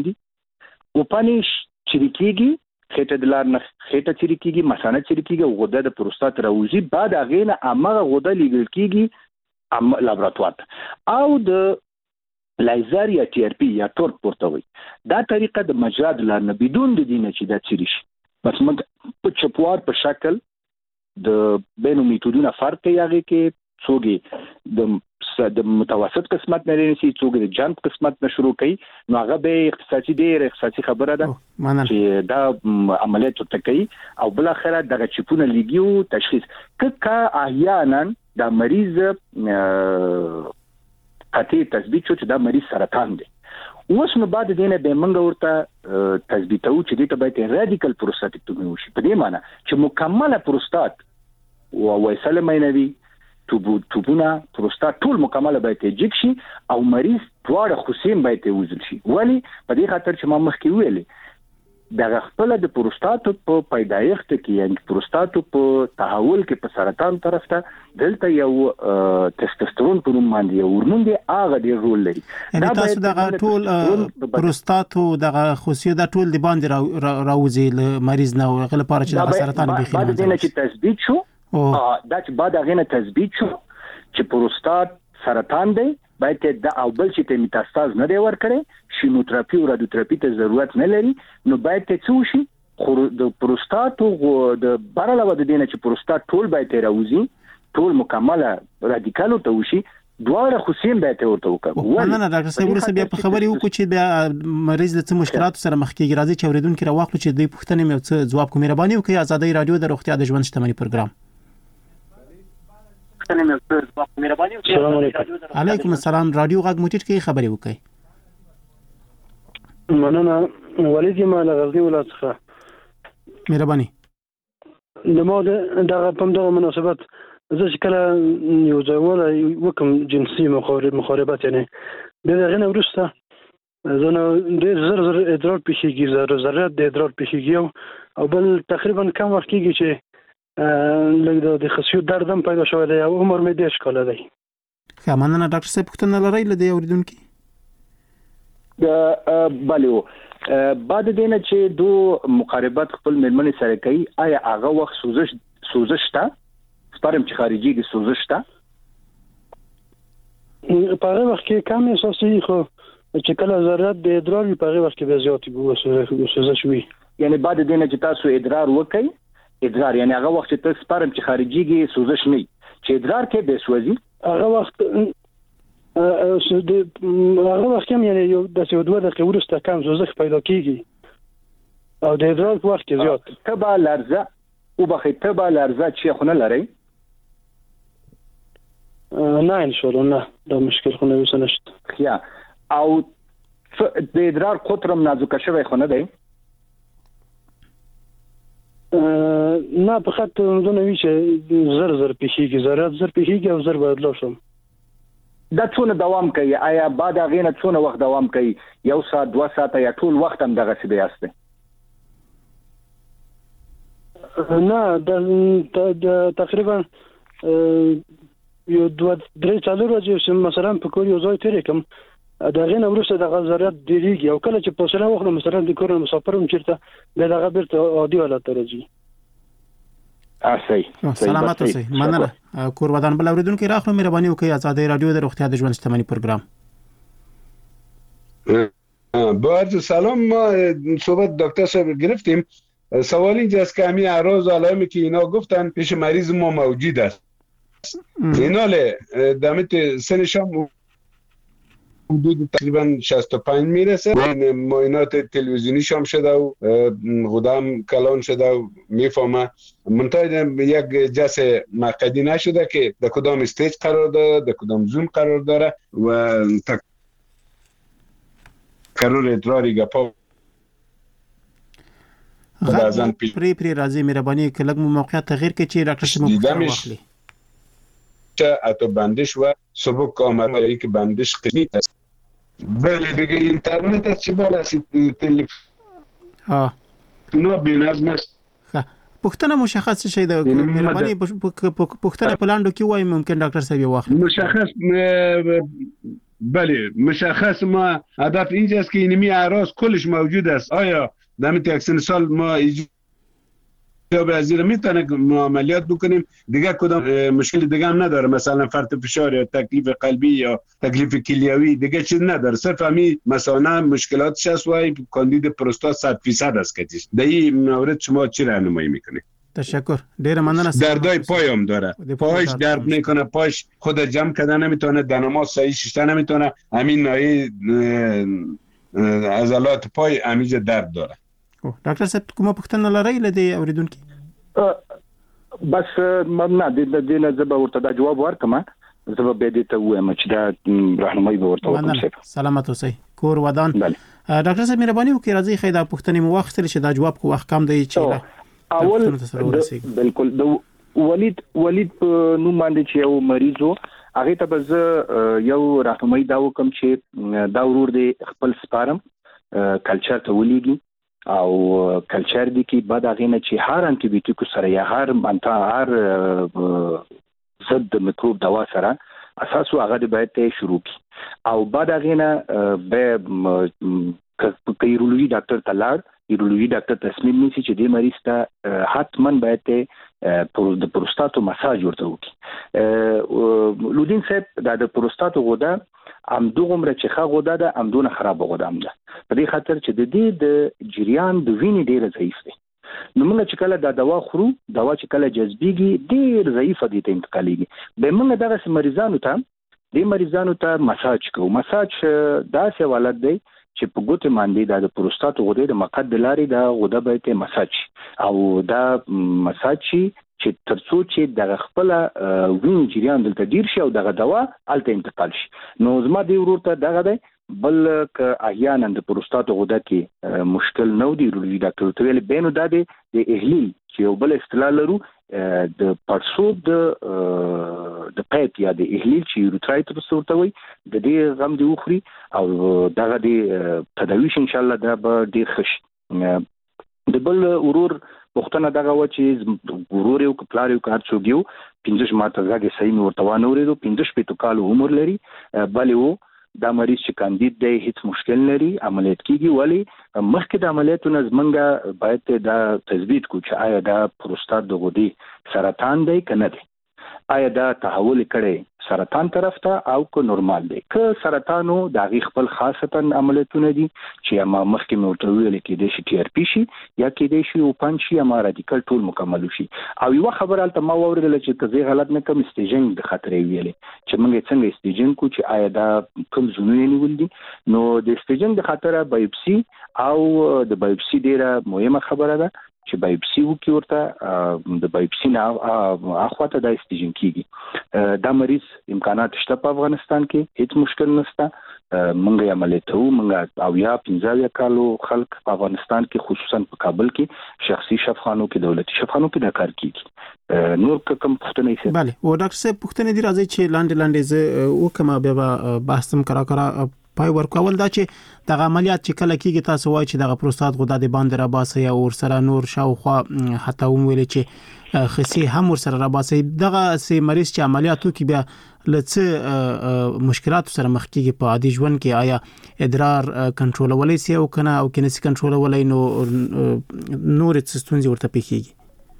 اوپانی شریکيږي خېټه د لار نه خېټه چریکيږي مثانه چریکيږي غده د پروستات راوځي بعد اغه نه امغه غده لیږل کیږي لابراتوار او د لایزر یا ټي ار پی یا تورک پورته وي دا طریقه د مجرا د لار نه بدون د دینه چې دا چری شي بس موږ په چپوار په شکل د بینو میتودونه فرق کوي هغه کې څوګي د متوسط قسمت نه لري څوګي د جنب قسمت نه شروع کوي نو هغه به اختصاصي خبره ده چې دا عملیات ته کوي او بل اخره دغه چپونه لګیو تشخیص که احیانا د مریض قطعي تثبیت شو چې دا مریض سرطان دی اوس نو بعد دینه به منګه ورته تثبیتو چې دې ته باید رادیکال پروستاتیکټومي وشي په دې معنی چې مکمله پروستات او وایسله مینوي توبونه پروستات ټول مکمله باید جګ شي او مریض دواړه خصیم باید وزل شي ولی په دې خاطر چې ما مخکې ویلې د خپل د پروستات په پیدایښت کې یعنی پروستات په تحول کې په سرطان طرف ته دلته یو ټستوسترون په نوم باندې یو هورمون دی هغه ډیر رول لري دا تاسو دغه ټول پروستات دغه خصوصیت د ټول دی باندې راوځي ل مریض نه غل لپاره چې د سرطان بيخي بعد دینه چې تثبیت شو دا چې بعد هغه نه تثبیت شو چې پروستات سرطان دی باید د او بل چې ته میتاستاز نه دی ورکړي شیموتراپي او رادیوتراپي ته ضرورت نه لري نو باید ته څه شي خو د پروستات او د برعلاوه د دینه چې پروستات ټول باید راوځي ټول مکمله رادیکالو ته وشي دواړه خصیم باید ورته وکړو نه ډاکټر صاحب ورسره بیا په خبرې وکړو چې بیا مریض د څه مشکلات سره مخ کېږي راځي چې اوریدونکو راوخلو چې دوی پوښتنې مې څه جواب کوم مهرباني وکړئ آزادۍ رادیو د روغتیا د ژوند شتمنۍ پروګرام علیکم السلام رادیو غږ موټی کې خبرې وکړئ مننه ولید ما لغزنی ولادت څخه مهرباني د ما دغه په دغه مناسبت زه چې کله یو ځای وکم جنسي مخالفت یعنی دغه نه ورسته زه نو ډېر زر ادرار پیښیږي ضرورت د ادرار پیښیږي او بل تقریبا کم وخت کېږي چې لږ د خصیو درد هم پیدا شوی دی او عمر مې 10 کاله دی. ښه مننه ډاکټر صاحب پوښتنه لرئ له دې اوریدونکي؟ بله بعد دینه چې دو مقاربت خپل مېرمنې سره کوي آیا هغه وخت سوزش تا سپارم چې خارجي کې سوزش تا په هغه وخت کې کم احساسي خو چې کله ضرورت د ادرار په هغه وخت کې به زیات سوزش وي یعنی بعد دینه چې تاسو ادرار وکړئ ادرار یعنی هغه وخت چې تاسو سپارم چې خارجيږي سوزش نه چې ادرار کې به سوزي هغه وخت هغه وخت هم یعنی یو د 2 دقیقې وروسته کم سوزش پیدا کیږي او د ادرار په وخت کې زیات تبع لرزه او بخې تبع لرزه چې خو نه لري نه ان شاء الله نه دا مشکل خو نه وسنشت یا او د ادرار قطرم نازک شوی خو نه دی نه په خط زونه وی چې زر پیشيږي زر پیشيږي او زر بدلو شم دا څونه دوام کوي آیا بعد غینه څونه وخت دوام کوي 1 ساعت 2 ساعت یا ټول وخت هم دغه څه بیاسته نه د تقریبا یو 2-3 ورځې چې مثلا په کور یو ځای تیر کوم دا غینه ورسره د غزرات دیږي او کله چې په سره وخت مثلا د کور مسافرم چیرته دغه بیرته عادي حالت راځي سلامات اوسئ مننه کور ودان بل اوریدونکو راخلو مهرباني وکړئ آزادۍ رادیو د روغتیا د ژوند شتمنۍ پروګرام با عرض سلام ما صحبت دکتر صاحب گرفتیم سوال اینجاست که همین اعراض و علائمی که اینا گفتن پیش مریض ما موجود است اینا دمت سنش هم حدود تقریبا 65 میرسه معاینات تلویزیونیش هم شده و غدام کلان شده و میفهمه منتها یک جس مقعدی نشده که در کدام استیج قرار داره در کدام زون قرار داره و تکرر ادراری گپا غازن پری راځي مهرباني کله موقعیت تغییر کې چې ډاکټر صاحب مو واخلي اتو بندش و سبک آمده که بندش قسمی است بله دیگه اینترنت است چه بالا تلفن نو بینظم است پوښتنه مشخص شي د مهرباني پوښتنه په لاندو کې وای ممکن ډاکټر صاحب واخلي مشخص بله مشخص ما هدف اینجاست که اینمی اعراض کلش موجود است آیا در یک سال ما یا به ازیر میتونه ما عملیات بکنیم دیگه کدام مشکل دیگه هم نداره مثلا فرط فشار یا تکلیف قلبی یا تکلیف کلیوی دیگه چیز نداره صرف همین مثلا مشکلاتش هست و کاندید پروستات 100% است که در این مورد شما چی راهنمایی میکنید؟ تشکر ډیر مننه دردای پای هم داره پایش درد میکنه پایش خود جمع کردن نمیتونه دنما صحیح شیشته نمیتونه همین نوعی عضلات پای همیشه درد داره ډاکټر صاحب کومه پوښتنه لرئ لدی اوریدونکو بس ممنه د دې نه زه به ورته دا جواب ورکم زه به دې ته وایم چې دا راهنمایي به ورته وکړم سلامت اوسئ کور ودان ډاکټر صاحب مهرباني وکړئ راځي خیدا پوښتنې مو واخیستل چې دا جواب کو وخت کم دی چې اول بالکل د ولید نو باندې چې یو مریضو هغه ته به زه یو راهنمایي دا وکم چې دا ورور دی خپل سپارم کلچر ته ولېږي او کلچر دی کې بعد هغه نه چې هر انټي بیوټیک سره یا هر ضد میکروب دوا سره اساس هغه دی باید شروع کی او بعد هغه نه به یورولوژي ډاکټر ته لاړ یورولوژي ډاکټر تصمیم نیسي چې دې مریض ته حتمن باید د پروستاتو مساج ورته وکړي لودین صاحب د پروستاتو غوډه ام دوغمره چې ښه غوډه ده ام دونه خراب غوډه هم ده په دې خاطر چې د دې د جریان د وینې ډیر ضعیف دی نو موږ چې کله دا دوا خورو دوا چې کله جذبيږي ډیر ضعیف دي ته انتقالېږي به موږ دغه مریضانو ته مساج کوو مساج داسې حالت دی چې په ګوتې باندې د پروستات غوډې د مقعد لارې د غوډه به مساج او دا مساج چې ترڅو چې د خپل وینې جریان دلته ډیر شي او دغه دوا الته انتقال شي نو زما دی ورور ته دغه دی بل ک احیانا د پروستات غوډه کې مشکل نو دی یورولوژي ډاکټر ته ویل بینو د اهلیل چې یو بل اصطلاح لرو د پړسوب د پایپ یا د اهلیل چې یوروترایټس ورته وي د دې غم دی وخوري او دغه دی تداویش ان شاء الله دا به ډیر ښه د بل ورور وختونه دغه و چې ورور یو کپلار یو کار څوګیو 15 ماته زګي صحیح ورته وانه ورېدو 15 کال عمر لري بلې وو دا مریض چې کاندید دی هیڅ مشکل لري عملیات کیږي ولی مخکې د عملیاتونو زمنګ باید دا تثبیت کو چې آیا دا پروستات د غوډې سرطان دی کنه دی آیا دا تحول کړي سرطان طرف ته او که نورمال دی که سرطانو د غي خپل خاصتا عملیاتونه دي چې ما مخکې مو ویل کې د شي ټي ار پی شي یا کې د شي او پنځه یا ما رادیکال ټول مکمل شي او یو خبره البته ما ووریدل چې ته زه غلط نه کوم استیجنګ د خطرې ویلې چې موږ څنګه استیجنګ کو چې آیا دا کوم زونه نیول دي نو د استیجنګ د خطر بایوپسي او د بایوپسي ډیره مهمه خبره ده چې بایوپسي وکي ورته د بایوپسي نه اخواته د استیجن کیږي دا مریض امکانات شته په افغانستان کې هیڅ مشکل نشته منګه عملیاتو منګه او یا 15 کالو خلک په افغانستان کې خصوصا په کابل کې شخصي شفاخانو کې دولتي شفاخانو کې د کار کیږي نور کوم پښتنه یې bale او ډاکټر صاحب پښتنه دی راځي چې لاندې ز وکما به بحثم کرا پای ورکول دا چې د عملیات چې کله کېږي تاسو وایي چې د پروستات غده د باندې را باسي او سره نور شاوخوا حتی ویل چې خصي هم ور سره را باسي دغه سي مریض چې عملیاتو کې بیا لڅ مشکلات سره مخ کېږي په عادي ژوند کې آیا ادرار کنټرولولای سي او کنه او کنه سي کنټرولولای نو نور ستونزې ورته پیښیږي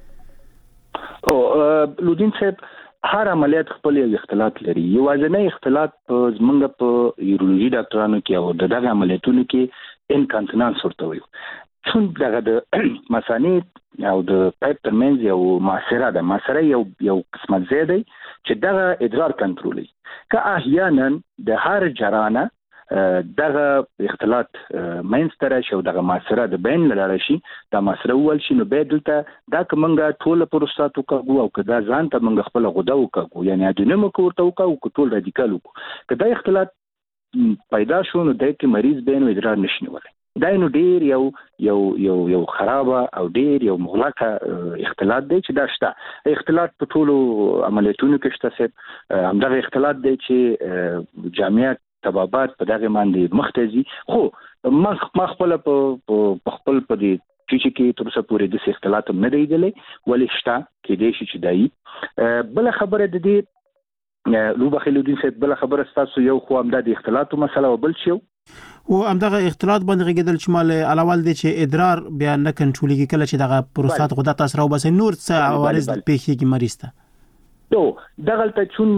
او لودین صاحب هر عملیات خپل یو اختلاط لري یوازینی اختلاط زمونږ په یورولوژي ډاکټرانو کې او دغه عملیاتونو کې انکانتنانس ورته وي څنګه دغه د مثانې او د پایپ ترمنځ یو معاصره ده معاصره یو قسمه زیاده چې دغه ادرار کنټرولوي که احیانا د هر جرانه دغه اختلاط مینستر شو دغه معاصره د بین لاره شي د معاصره ول شي نو به دلته دا کومه ټول پروستاتو کوو او کدا ځان ته موږ خپل غوډه وکړو یعنی ادینم کوته وکړو ټول رادیکال وکړو کدا اختلاط پیدا شو نو د کې مریض بین ادرار نشنیول دا نو ډیر یو خراب او ډیر یو مغلقه اختلاط دی چې دا شته اختلاط په ټولو عملیاتونو کې شته همدغه اختلاط دی چې جامعیت تبابات په دغه باندې مختزي خو ما خپل په خپل په دې چې تر څو پورې د اختلاط نه دیدلې ولې شته کې دې شي چې دای بل خبره د دې لوبه خلودین صاحب بل خبره تاسو یو خو هم د اختلاطو مسله وبل شو او همدغه اختلاط باندې غیدل چې مال علاوه دي چې ادرار بیا نه کنټرولېږي کله چې دغه پروستات غده تاسو راو بس نور څه عوارض پیښیږي مریض ته نو دغه ته چون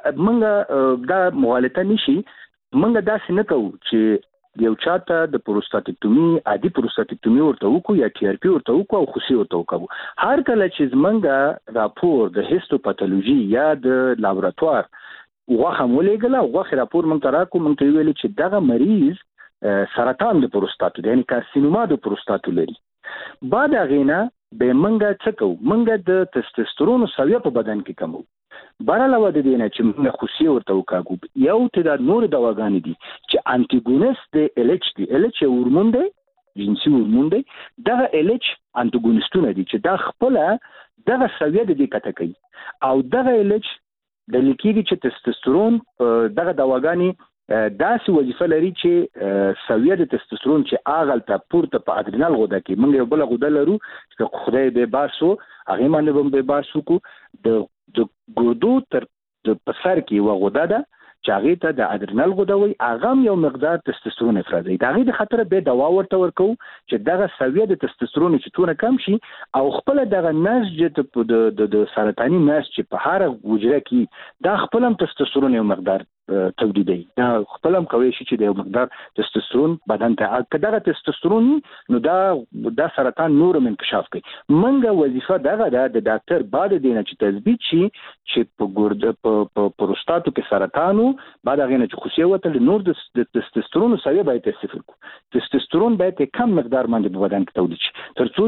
منګه دا مغالطه نشي منګه دا څنګه کوو چې یو چاته د پروستاتیکټومي عادي پروستاتیکټومي ورته وکړو یا ټي ار پی ورته وکړو او خصوصي ورته وکړو هر کله چې منګه راپور د هیستوپاتولوژي یا د لابراتوار وغه مولېګلا وغه راپور مونږ ته راکو مونږ ته ویل چې دغه مریض سرطان د پروستاتو یعنی کارسینوما د پروستاتو لري بعد غینا به منګه څه کوو منګه د تستوسترون سویه په بدن کې کمو برعلاوه د دې نه چې موږ خصوصي ورته وکاګو یو ته د نور دواګانې دي چې انټیګونست د ال ایچ دی ال ایچ هورمون دی جنسي هورمون دی دغه ال ایچ انټیګونستونه دي چې دا خپل دغه سویه د دې کټه کوي او دغه ال ایچ د لیکيږي چې تستوسترون دغه دواګانې داسې وظیفه لري چې سویه د تستوسترون چې اغل ته پورته په ادرینال غوډه کې موږ یو بل غوډه لرو چې خدای به باسو هغه باندې به باسو کو د ګردو تر د پسر کې وغوډه ده چې هغه ته د ادرینال غوډه وي هغه یو مقدار تستوسترون افرازي دا غي د خطر به دوا ورته ورکو چې دغه سویه د تستوسترون چې تونه کم شي او خپل دغه نسج د سرطاني نسج چې په هر حجره کې دا خپل هم تستوسترون یو مقدار تولیدي دا خپل هم کوي چې د یو مقدار تستوسترون بدن ته کداغه تستوسترون نو دا سرطان نور انکشاف کوي منګه وظیفه دغه د ډاکټر بعد دینه چې تثبیت شي چې په ګرد په پروستاتو کې سرطانو بعد غینه چې خصوصي وته نور د تستوسترون سویه باید صفر کو تستوسترون باید کم مقدار باندې په بدن کې تولید شي ترڅو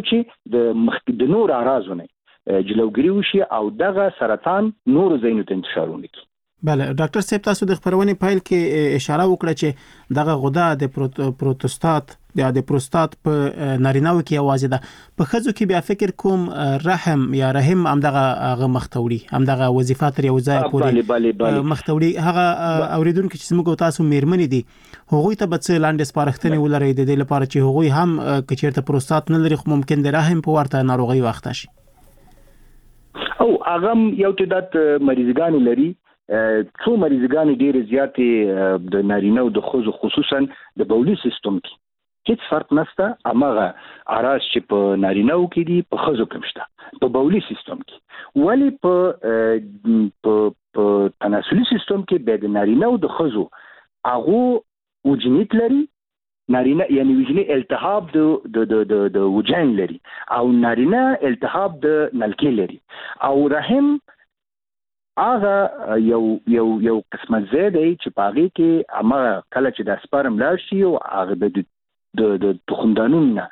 چې د نور اعراضونه جلوګری وشي او دغه سرطان نور زینو ته انتشار ونکړي بله ډاکټر صاحب تاسو د خبرونې فایل کې اشاره وکړه چې دغه غده د پروستات یا د پروستات په نارینه‌و کې आवाज ده په خځو کې بیا فکر کوم رحم یا رحم همدغه مختوري همدغه وظیفات یو ځای پورې مختوري هغه اوریدونکو چې موږ تاسو میرمنې دي هغوی ته به څه لاندې سپارښتنې ولري د دې لپاره چې هغوی هم کچیرته پروستات نه لري خو ممکن د رحم په ورته ناروغي واخته شي او هغه یو تعداد مریضګان لري څو مریضګان ډېر زیاتې د نارینه او د ښځو خصوصا د بولي سیستم کې هیڅ فرق نشته امغه اراز چې په نارینه او کې دي په ښځو کې مشته په بولي سیستم کې ولی په تناسلي سیستم کې به د نارینه او د ښځو هغه وجنیت لري نارینه یعنی وجنی التهاب د وجین لري او نارینه التهاب د نلکې لري او رحم هغه یو قسمه زیاده چې پاغي کې امر کله چې د سپرم لاړ شي او هغه د تخمدانونو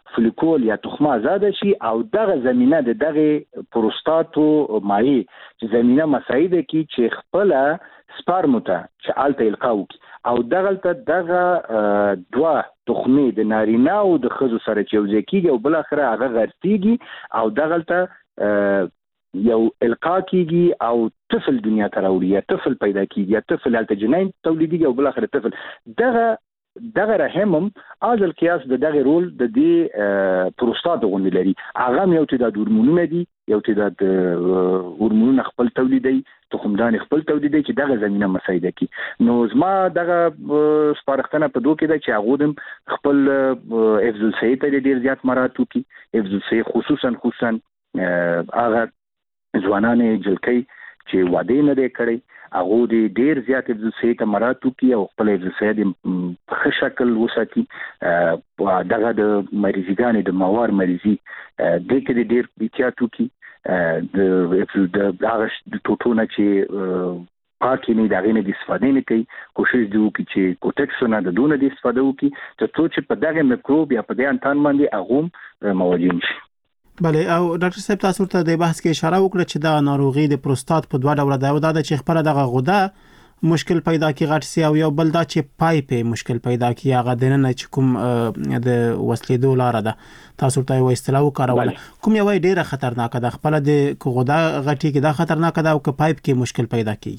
فولیکول یا تخمه آزاد شي او دغه زمينه د دغه پروستاتو مایع چې زمينه مساعده کی چې خپل سپرم ته چې الته القا وکي او دغه دوا تخمه د نارینه او د ښځو سره چې یو ځکیږي او بل اخر هغه غرتيږي او دغه یو القا کیږي او طفل دنیا ته راوړي یا طفل پیدا کیږي یا طفل الته جنین تولیديږي او بل اخر طفل دغه رحمم ازل قیاس دغه رول د دې پروستات غونډه لري هغه یو تعداد هورمونونه دي یو تعداد هورمونونه خپل تولیدي تخمدان خپل تولیدي چې دغه زمينه مساعده کی نو زما دغه سپارښتنه په دوه کې ده چې هغه د خپل حفظ الصحه ته ډیر زیات مراعات وکړي حفظ الصحه خصوصا هغه ځوانانه جلکې چې واده نه دی کړی هغه د ډیر زیات حفظ الصحه ته مراعات وکړي او خپل حفظ الصحه په شکل وساتي دغه د مریضګانې د موار مریضي د کې ډیر احتیاط وکړي د هغه د ټوټونه چې پاکي نه دغه نه د استفادې نه کوي کوشش دی وکړي چې کوټکسونه د دونه د استفاده وکړي چې په دغه میکروب یا په دغه انتان باندې هغه مواجه شي. بله او ډاکټر صاحب تاسو ته د بحث کې اشاره وکړه چې دا ناروغي د پروستات په دوه ډوله ده او دا چې خپل دغه غده مشکل پیدا کی غټ سی او یو بل دا چې پایپ مشکل پیدا کی هغه دنه چې کوم د وسلیدو لار ده تاسو ته یو اصطلاح وکاروله کوم یو ډیره خطرناک ده خپل د غده غټي کې دا خطرناک ده او که پایپ کې مشکل پیدا کی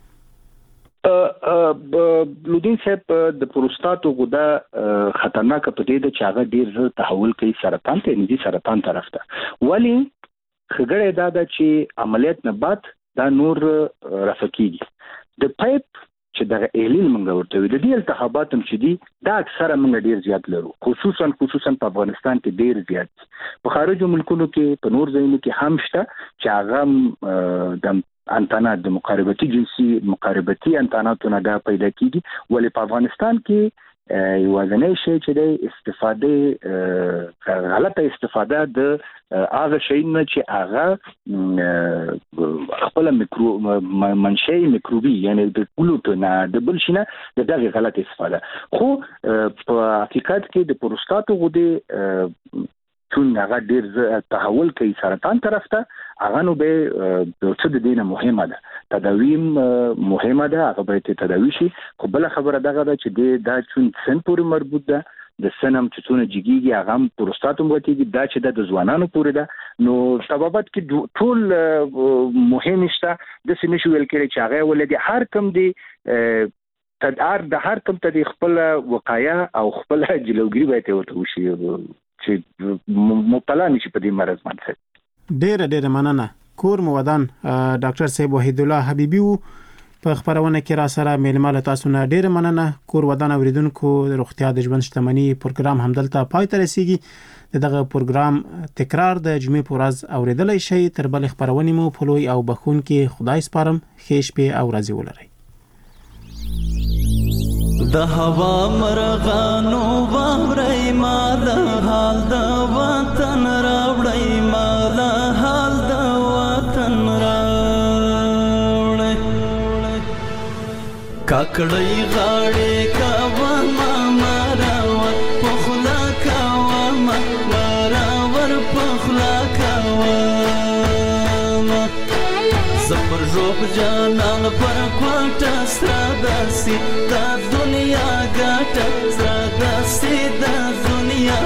لودین صاحب د پروستاتو غده خطرناک په دې چې هغه ډیر زر تحول کوي سرطان ته نږدې سرطان طرف ته ولی خګړې دا چې عملیات نه بعد دا نور رافقيږي د پایپ چې د ایلیل منګه ورته وي د دې التهابات هم چې دي دا اکثره موږ ډیر زیات لرو خصوصا په افغانستان کې ډیر زیات په خارجو ملکونو کې په نور ځایونو کې هم شته چې هغه د انتانات د مقاربتي انتاناتونه دا پیدا کیږي ولی په افغانستان کې یوازنی شی چې د استفاده غلطه استفاده د هغه شی نه چې هغه خپل منشأ میکروبي یعنی د ګلوټن د بلشنه دغه غلطه استفاده خو په حقیقت کې د پروستاتو غده چون هغه ډیر تحول کوي سرطان طرف ته هغه نو به څه د دینه مهمه ده تداویم مهمه ده هغه به تداوی شي خو بل خبره دغه ده چې دا چون سن پورې مربوط ده د سنم چې څونه جګیږي هغه پروستاتوم وتیږي دا چې د ځوانانو پورې ده نو سببات کې ټول مهم شته د سینې شو ویل کېږي چې هغه ولدي هر کم دی تدار د هر کم ته خپل وقایه او خپل جلوګری به ته وته وشي چې مبتلا نشي په دې مرض باندې. ډېر مننه کور مودان ډاکټر صاحب وحید الله حبیبی په خبرونه کې را سره میلمه تاسو نه ډېر مننه کور ودان اوریدونکو روغتیا د ژوند شتمنۍ پروګرام همدلته پای ته رسیږي دغه پروګرام تکرار د جمعې په ورځ اوریدلای شئ تر بل خبرونه مو فلوي او بخون کې خدای سپارم ښه شپه او ورځ ولرئ. د هوا مرغانو باورای ما د حال د وطن راوړی ما د حال د وطن راوړی کاکړی غاړې کا ما مراور پخلا کا ما مراور پخلا کا زپر روب جانان پر کوټه سراداسي دا دنیا ګټه سراداسي دا دنیا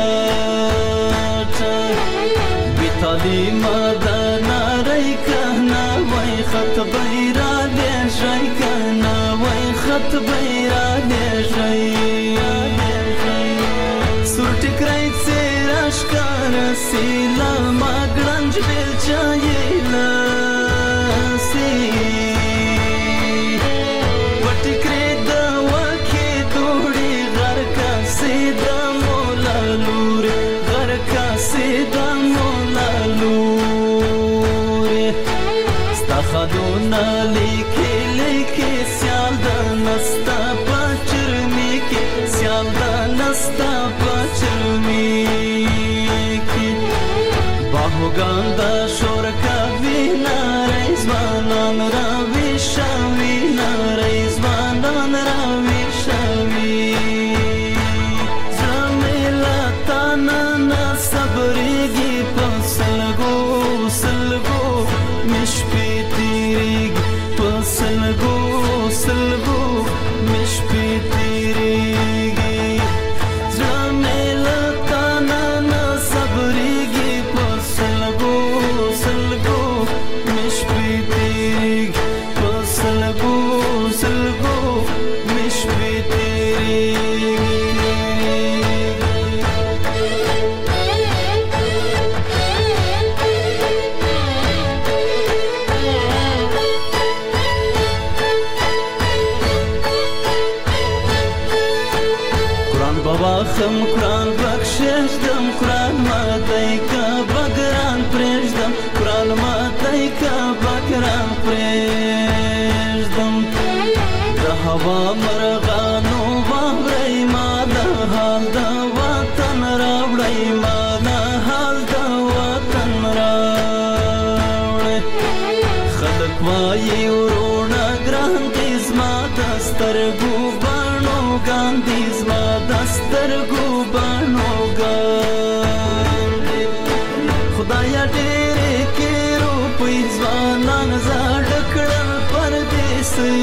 ګټه بیتالی ماده ناری کهنا وای خط بیرا دې شای کهنا وای خط بیرا دې شای سورټ کرای سراش کار سیلا ما ګرنج بل چایلا خدونا لیکي لیکي سیال د نستا پچرمي کې سیال د نستا پچرمي کې واخم قرآن بخششدم قرآن ماتی که بگران پریشدم قرآن ماتی که بگران پریشدم ده هوا مرغانو باورای ما ده حال ده وطن راوړی ما ده حال ده وطن راوړی خلق وایي ورونه ګران دي زما د سترګو بڼو ګاندي زما د سترګو بڼو ګاندي خدایا ډېرې کې روپۍ ځوانان زاړه کړل پردیسي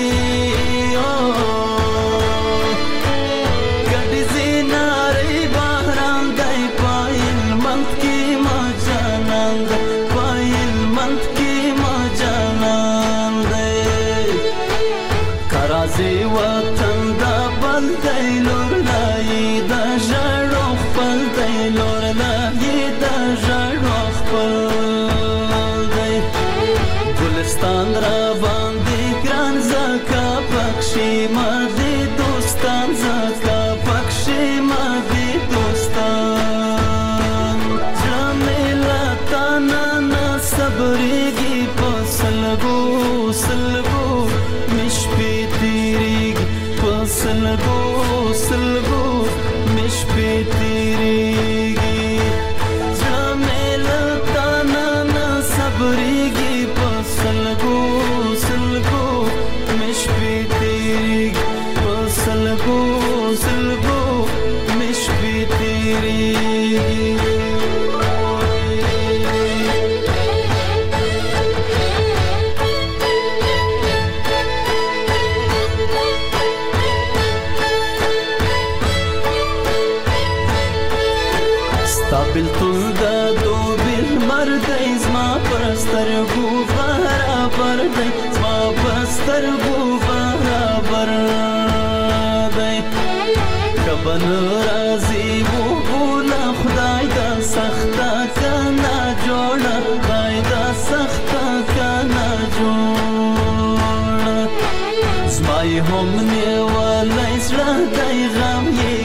وطن دا بل دی لور لای دا ژړو خپل دی لور لای دا ژړو خپل دی ګلستان را باندې ګران زکا پکشي ما دي دوستان زکا پکشي ما دي دوستان جمیلا تانا نا صبرېږي په سلګو سلګو مشپې سلګو سلګو مشپې تیریږي جمیلا تانا نا صبرېږي په سلګو سلګو مشپې تیریږي په سلګو سلګو مشپې تیریږي بلتون دا دو بیل مردی زما پرسترگو برابر دی زما پرسترگو برابر دی کبن رازی و بولا خدای دا سختا کنا جوڑا خدای دا سختا کنا جوڑا زمای هم نیوالی زړه دی غم یې